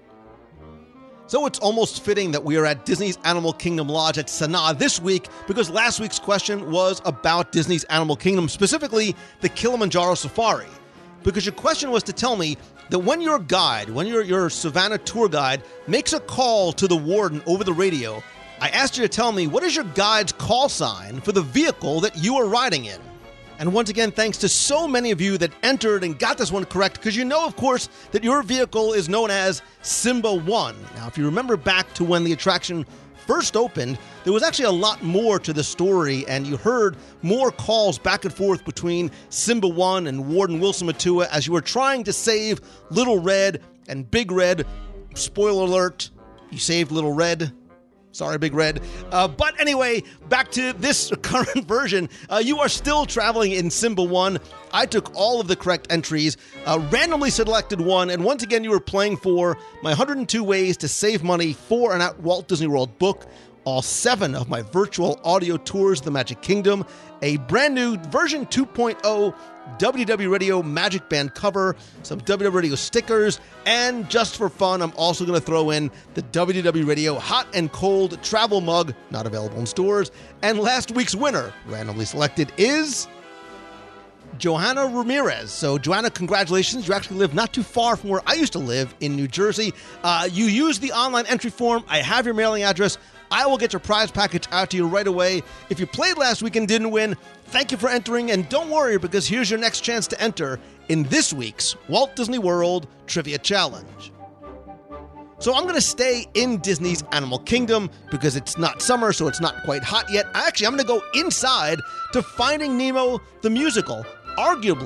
So it's almost fitting that we are at Disney's Animal Kingdom Lodge at Sanaa this week, because last week's question was about Disney's Animal Kingdom, specifically the Kilimanjaro Safari. Because your question was to tell me that when your guide, when your Savannah tour guide makes a call to the warden over the radio, I asked you to tell me what is your guide's call sign for the vehicle that you are riding in. And once again, thanks to so many of you that entered and got this one correct, because you know, of course, that your vehicle is known as Simba 1. Now, if you remember back to when the attraction first opened, there was actually a lot more to the story, and you heard more calls back and forth between Simba 1 and Warden Wilson Matua as you were trying to save Little Red and Big Red. Spoiler alert, you saved Little Red. Sorry, Big Red. But anyway, back to this current version. You are still traveling in Simba 1. I took all of the correct entries, randomly selected one, and once again you were playing for my 102 Ways to Save Money for and at Walt Disney World book, all 7 of my virtual audio tours of the Magic Kingdom, a brand new version 2.0 WDW Radio Magic Band cover, some WDW Radio stickers, and just for fun, I'm also going to throw in the WDW Radio Hot and Cold Travel Mug, not available in stores. And last week's winner, randomly selected, is Johanna Ramirez. So, Johanna, congratulations. You actually live not too far from where I used to live in New Jersey. You used the online entry form. I have your mailing address. I will get your prize package out to you right away. If you played last week and didn't win, thank you for entering, and don't worry, because here's your next chance to enter in this week's Walt Disney World Trivia Challenge. So I'm going to stay in Disney's Animal Kingdom because it's not summer, so it's not quite hot yet. Actually, I'm going to go inside to Finding Nemo the Musical, arguably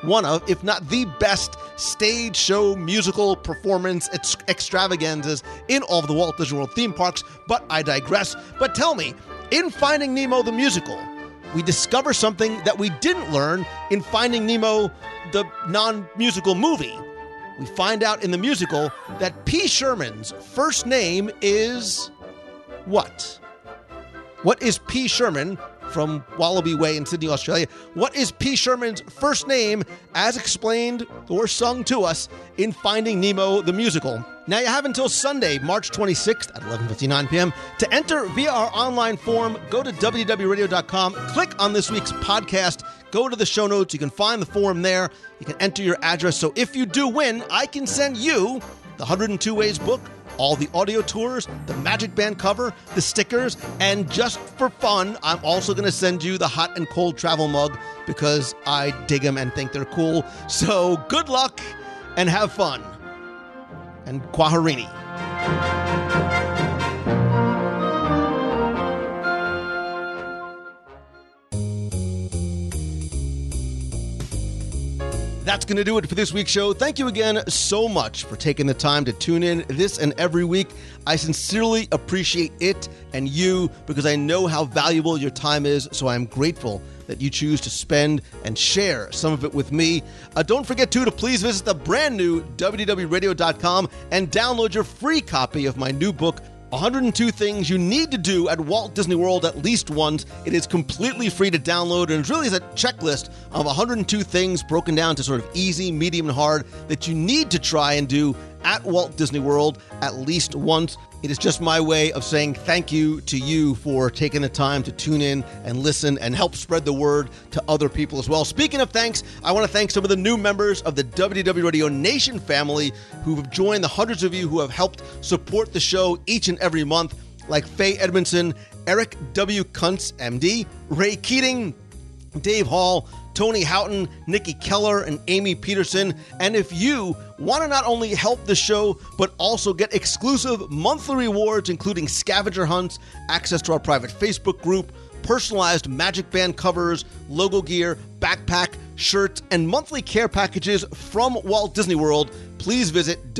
one of, if not the best stage show musical performance extravaganzas in all of the Walt Disney World theme parks, but I digress. But tell me, in Finding Nemo the musical, we discover something that we didn't learn in Finding Nemo the non-musical movie. We find out in the musical that P. Sherman's first name is what? What is P. Sherman from Wallaby Way in Sydney, Australia? What is P. Sherman's first name as explained or sung to us in Finding Nemo the musical? Now you have until Sunday, March 26th at 11:59 p.m. to enter via our online form. Go to www.radio.com, click on this week's podcast, go to the show notes. You can find the form there. You can enter your address. So if you do win, I can send you the 102 Ways book, all the audio tours, the Magic Band cover, the stickers, and just for fun, I'm also going to send you the hot and cold travel mug because I dig them and think they're cool. So good luck and have fun. And Kwaherini. That's going to do it for this week's show. Thank you again so much for taking the time to tune in this and every week. I sincerely appreciate it and you because I know how valuable your time is, so I'm grateful that you choose to spend and share some of it with me. Don't forget, too, to please visit the brand new www.radio.com and download your free copy of my new book, 102 Things You Need to Do at Walt Disney World at Least Once. It is completely free to download, and it really is a checklist of 102 things broken down to sort of easy, medium, and hard that you need to try and do at Walt Disney World at least once. It is just my way of saying thank you to you for taking the time to tune in and listen and help spread the word to other people as well. Speaking of thanks, I want to thank some of the new members of the WDW Radio Nation family who have joined, the hundreds of you who have helped support the show each and every month, like Faye Edmondson, Eric W. Kuntz, MD, Ray Keating, Dave Hall, Tony Houghton, Nikki Keller, and Amy Peterson. And if you want to not only help the show, but also get exclusive monthly rewards, including scavenger hunts, access to our private Facebook group, personalized Magic Band covers, logo gear, backpack, shirts, and monthly care packages from Walt Disney World, please visit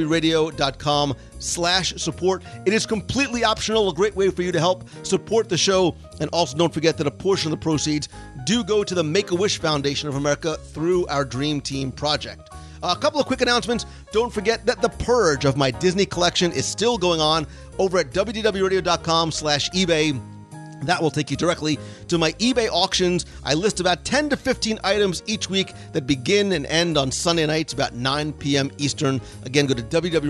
www.radio.com/support. It is completely optional, a great way for you to help support the show. And also don't forget that a portion of the proceeds do go to the Make-A-Wish Foundation of America through our Dream Team project. A couple of quick announcements. Don't forget that the purge of my Disney collection is still going on over at www.radio.com/eBay. That will take you directly to my eBay auctions. I list about 10 to 15 items each week that begin and end on Sunday nights about 9 p.m. Eastern. Again, go to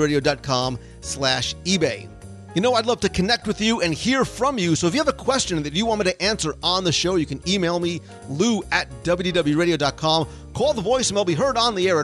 www.radio.com/eBay. You know, I'd love to connect with you and hear from you. So if you have a question that you want me to answer on the show, you can email me, lou@www.radio.com. Call the voicemail, be heard on the air at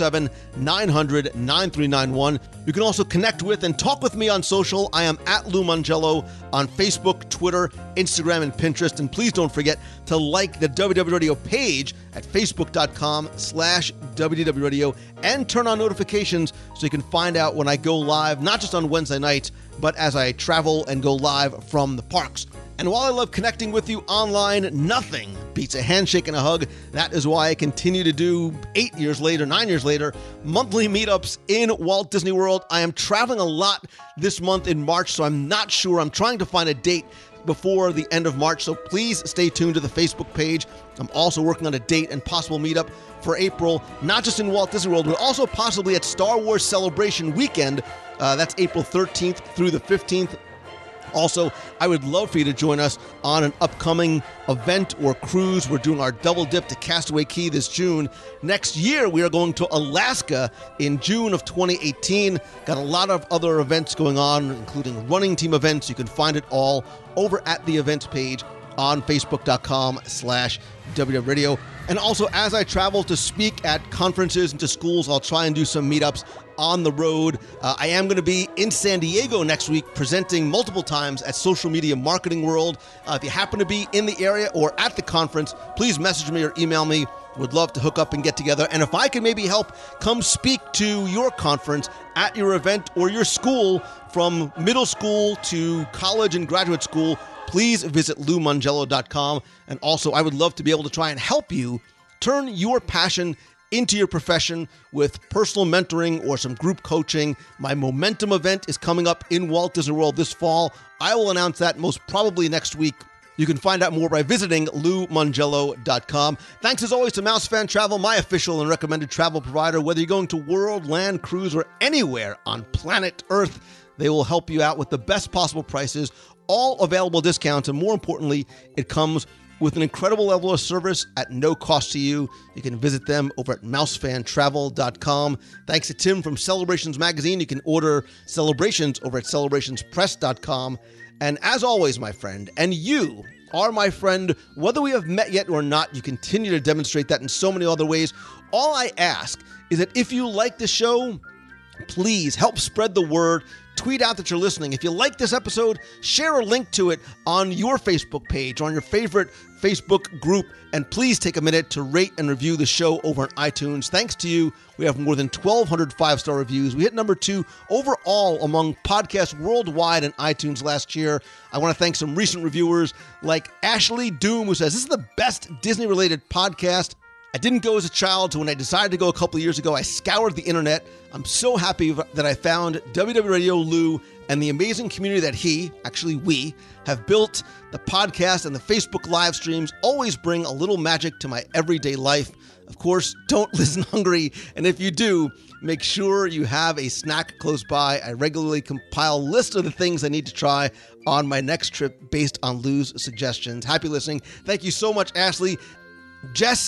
407-900-9391. You can also connect with and talk with me on social. I am at Lou Mongello on Facebook, Twitter, Instagram, and Pinterest. And please don't forget to like the WDW Radio page at facebook.com/WDW Radio and turn on notifications so you can find out when I go live, not just on Wednesday nights, but as I travel and go live from the parks. And while I love connecting with you online, nothing beats a handshake and a hug. That is why I continue to do 9 years later, monthly meetups in Walt Disney World. I am traveling a lot this month in March, so I'm not sure. I'm trying to find a date before the end of March, so please stay tuned to the Facebook page. I'm also working on a date and possible meetup for April, not just in Walt Disney World, but also possibly at Star Wars Celebration Weekend. That's April 13th through the 15th. Also, I would love for you to join us on an upcoming event or cruise. We're doing our double dip to Castaway Cay this June. Next year, we are going to Alaska in June of 2018. Got a lot of other events going on, including running team events. You can find it all over at the events page on facebook.com/WDW Radio. And also, as I travel to speak at conferences and to schools, I'll try and do some meetups on the road. I am going to be in San Diego next week presenting multiple times at Social Media Marketing World. If you happen to be in the area or at the conference, please message me or email me. Would love to hook up and get together. And if I can maybe help come speak to your conference at your event or your school from middle school to college and graduate school, please visit LouMongello.com. And also, I would love to be able to try and help you Turn your passion into your profession with personal mentoring or some group coaching. My Momentum event is coming up in Walt Disney World this fall. I will announce that most probably next week. You can find out more by visiting LouMongello.com. Thanks as always to Mouse Fan Travel, my official and recommended travel provider. Whether you're going to world, land, cruise, or anywhere on planet Earth, they will help you out with the best possible prices, all available discounts, and more importantly, it comes with an incredible level of service at no cost to you. You can visit them over at mousefantravel.com. Thanks to Tim from Celebrations Magazine. You can order Celebrations over at celebrationspress.com. And as always, my friend, and you are my friend, whether we have met yet or not, you continue to demonstrate that in so many other ways. All I ask is that if you like the show, please help spread the word. Tweet out that you're listening. If you like this episode, share a link to it on your Facebook page, on your favorite Facebook group, and please take a minute to rate and review the show over on iTunes. Thanks to you, we have more than 1,200 five-star reviews. We hit number 2 overall among podcasts worldwide in iTunes last year. I want to thank some recent reviewers like Ashley Doom, who says, "This is the best Disney-related podcast. I didn't go as a child, so when I decided to go a couple of years ago, I scoured the internet. I'm so happy that I found WW Radio Lou and the amazing community that we, have built. The podcast and the Facebook live streams always bring a little magic to my everyday life. Of course, don't listen hungry, and if you do, make sure you have a snack close by. I regularly compile a list of the things I need to try on my next trip based on Lou's suggestions." Happy listening. Thank you so much, Ashley. Jess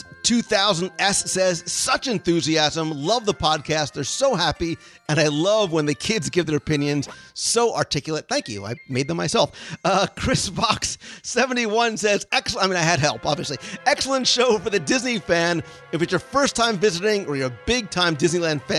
2000S says, "Such enthusiasm. Love the podcast. They're so happy. And I love when the kids give their opinions. So articulate." Thank you. I made them myself. Chris Fox 71 says, "Excellent." I mean, I had help, obviously. "Excellent show for the Disney fan. If it's your first time visiting or you're a big time Disney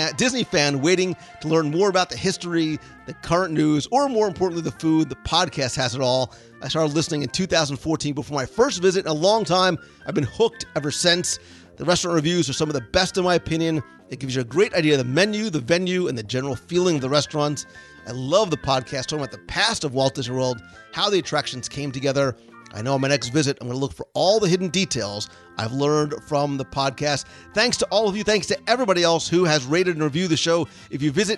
fan waiting to learn more about the history, the current news, or more importantly, the food, the podcast has it all. I started listening in 2014 before my first visit in a long time. I've been hooked ever since. The restaurant reviews are some of the best in my opinion. It gives you a great idea of the menu, the venue, and the general feeling of the restaurants. I love the podcast talking about the past of Walt Disney World, how the attractions came together. I know on my next visit, I'm going to look for all the hidden details I've learned from the podcast." Thanks to all of you. Thanks to everybody else who has rated and reviewed the show. If you visit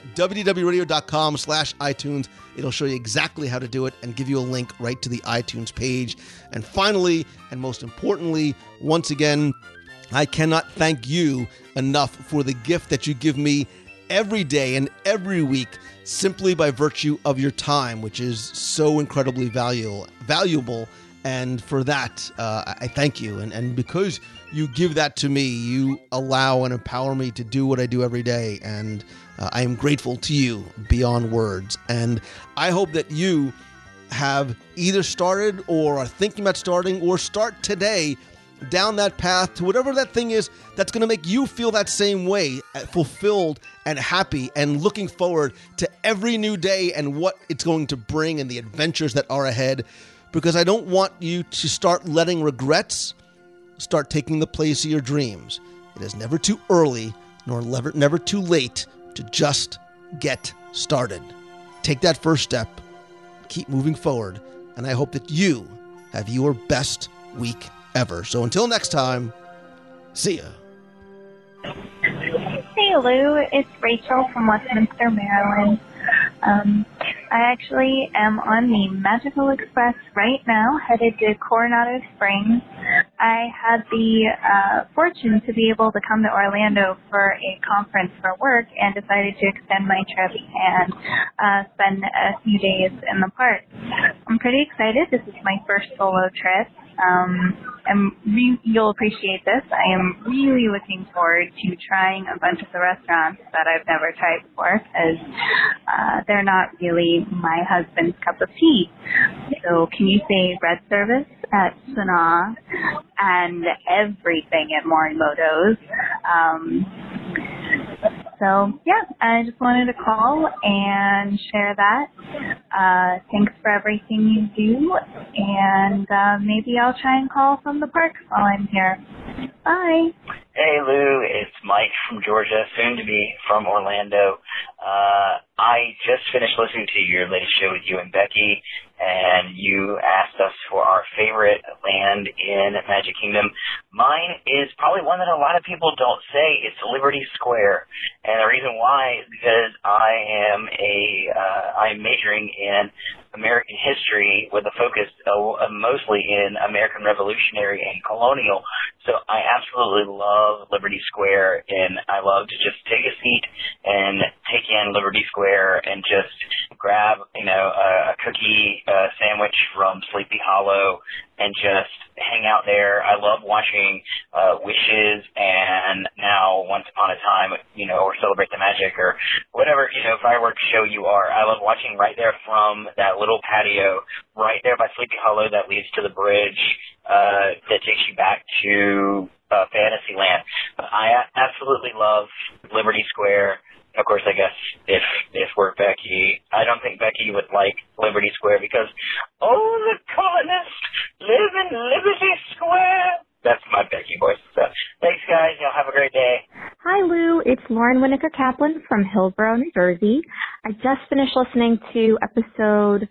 www.radio.com/iTunes, it'll show you exactly how to do it and give you a link right to the iTunes page. And finally, and most importantly, once again, I cannot thank you enough for the gift that you give me every day and every week, simply by virtue of your time, which is so incredibly valuable. And for that, I thank you. And because you give that to me, you allow and empower me to do what I do every day. And I am grateful to you beyond words. And I hope that you have either started or are thinking about starting or start today down that path to whatever that thing is that's going to make you feel that same way, fulfilled and happy and looking forward to every new day and what it's going to bring and the adventures that are ahead. Because I don't want you to start letting regrets start taking the place of your dreams. It is never too early nor never too late to just get started. Take that first step, keep moving forward, and I hope that you have your best week ever. So until next time, see ya. Hey Lou, it's Rachel from Westminster, Maryland. I actually am on the Magical Express right now, headed to Coronado Springs. I had the fortune to be able to come to Orlando for a conference for work and decided to extend my trip and spend a few days in the park. I'm pretty excited. This is my first solo trip. You'll appreciate this. I am really looking forward to trying a bunch of the restaurants that I've never tried before, because they're not really my husband's cup of tea. So can you say red service at Sanaa and everything at Morimoto's? So, yeah, I just wanted to call and share that. Thanks for everything you do, and maybe I'll try and call from the park while I'm here. Bye. Hey, Lou, it's Mike from Georgia, soon to be from Orlando. I just finished listening to your latest show with you and Becky, and you asked us for our favorite land in Magic Kingdom. Mine is probably one that a lot of people don't say. It's Liberty Square, and the reason why is because I'm majoring in American history with a focus mostly in American Revolutionary and Colonial. So I absolutely love Liberty Square, and I love to just take a seat and take in Liberty Square and just grab, a cookie sandwich from Sleepy Hollow and just hang out there. I love watching Wishes and now Once Upon a Time, or Celebrate the Magic or whatever, fireworks show you are. I love watching right there from that little patio right there by Sleepy Hollow that leads to the bridge that takes you back to Fantasyland. I absolutely love Liberty Square. Of course, I guess if we're Becky, I don't think Becky would like Liberty Square because, the colonists live in Liberty Square. That's my Becky voice. So, thanks, guys. Y'all have a great day. Hi, Lou. It's Lauren Winnicott Kaplan from Hillsborough, New Jersey. I just finished listening to episode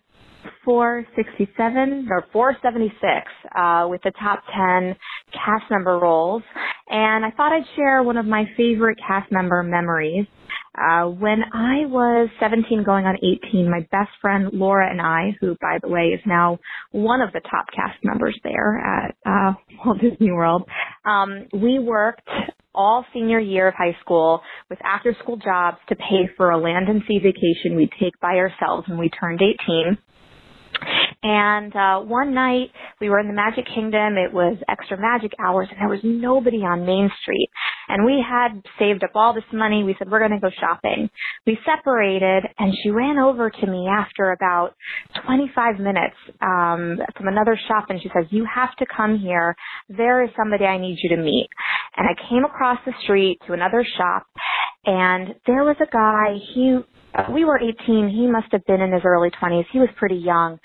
467 or 476 with the top 10 cast member roles, and I thought I'd share one of my favorite cast member memories. When I was 17 going on 18, my best friend Laura and I, who, by the way, is now one of the top cast members there at Walt Disney World, we worked all senior year of high school with after-school jobs to pay for a land and sea vacation we'd take by ourselves when we turned 18. And one night we were in the Magic Kingdom. It was extra magic hours, and there was nobody on Main Street. And we had saved up all this money. We said, we're going to go shopping. We separated, and she ran over to me after about 25 minutes from another shop, and she says, you have to come here. There is somebody I need you to meet. And I came across the street to another shop, and there was a guy. We were 18. He must have been in his early 20s. He was pretty young.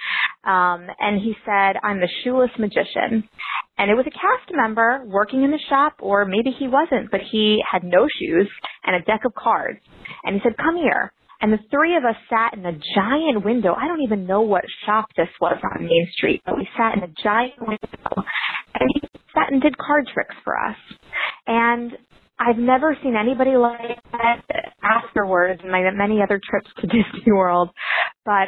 And he said, I'm the shoeless magician. And it was a cast member working in the shop, or maybe he wasn't, but he had no shoes and a deck of cards. And he said, come here. And the three of us sat in a giant window. I don't even know what shop this was on Main Street, but we sat in a giant window. And he sat and did card tricks for us. And I've never seen anybody like that afterwards in my many other trips to Disney World, but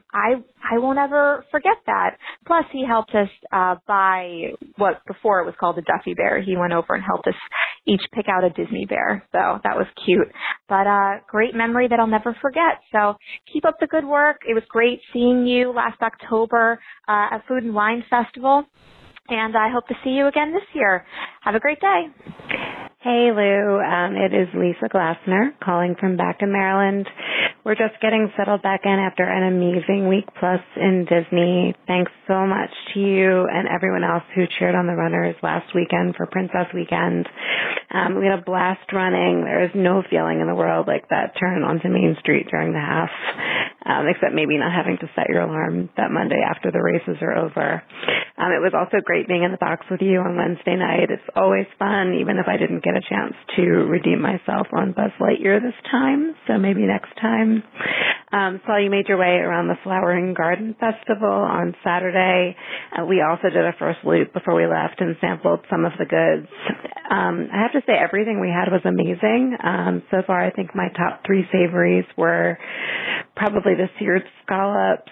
I won't ever forget that. Plus, he helped us buy what before it was called a Duffy Bear. He went over and helped us each pick out a Disney bear, so that was cute. But great memory that I'll never forget. So keep up the good work. It was great seeing you last October at Food and Wine Festival, and I hope to see you again this year. Have a great day. Hey, Lou. It is Lisa Glassner calling from back in Maryland. We're just getting settled back in after an amazing week plus in Disney. Thanks so much to you and everyone else who cheered on the runners last weekend for Princess Weekend. We had a blast running. There is no feeling in the world like that turn onto Main Street during the half, except maybe not having to set your alarm that Monday after the races are over. It was also great being in the box with you on Wednesday night. It's always fun, even if I didn't get a chance to redeem myself on Buzz Lightyear this time, so maybe next time. Saw you made your way around the Flower and Garden Festival on Saturday. We also did a first loop before we left and sampled some of the goods. I have to say everything we had was amazing. So far, I think my top three savories were probably the seared scallops,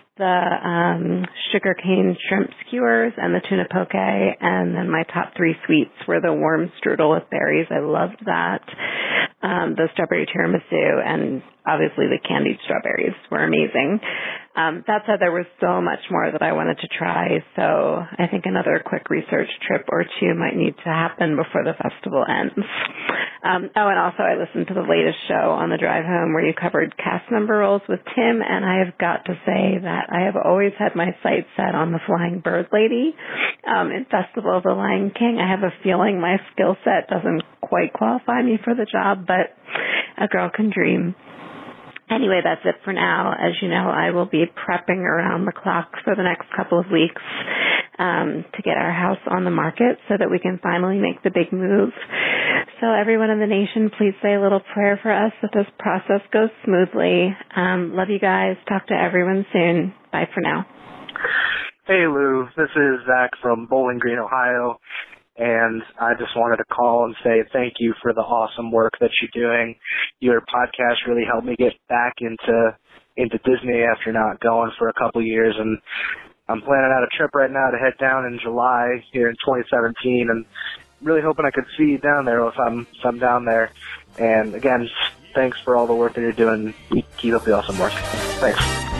the sugarcane shrimp skewers, and the tuna poke, and then my top three sweets were the warm strudel with berries. I loved that. The strawberry tiramisu, and obviously the candied strawberries were amazing. That said, there was so much more that I wanted to try, so I think another quick research trip or two might need to happen before the festival ends. And also I listened to the latest show on the drive home where you covered cast member roles with Tim, and I have got to say that I have always had my sights set on the Flying Bird Lady in Festival of the Lion King. I have a feeling my skill set doesn't quite qualify me for the job, but a girl can dream. Anyway, that's it for now. As you know, I will be prepping around the clock for the next couple of weeks to get our house on the market so that we can finally make the big move. So also, everyone in the nation, please say a little prayer for us that this process goes smoothly. Love you guys. Talk to everyone soon. Bye for now. Hey, Lou. This is Zach from Bowling Green, Ohio. And I just wanted to call and say thank you for the awesome work that you're doing. Your podcast really helped me get back into Disney after not going for a couple years. And I'm planning out a trip right now to head down in July here in 2017, and really hoping I could see you down there if I'm down there. And again, thanks for all the work that you're doing. Keep up the awesome work. Thanks.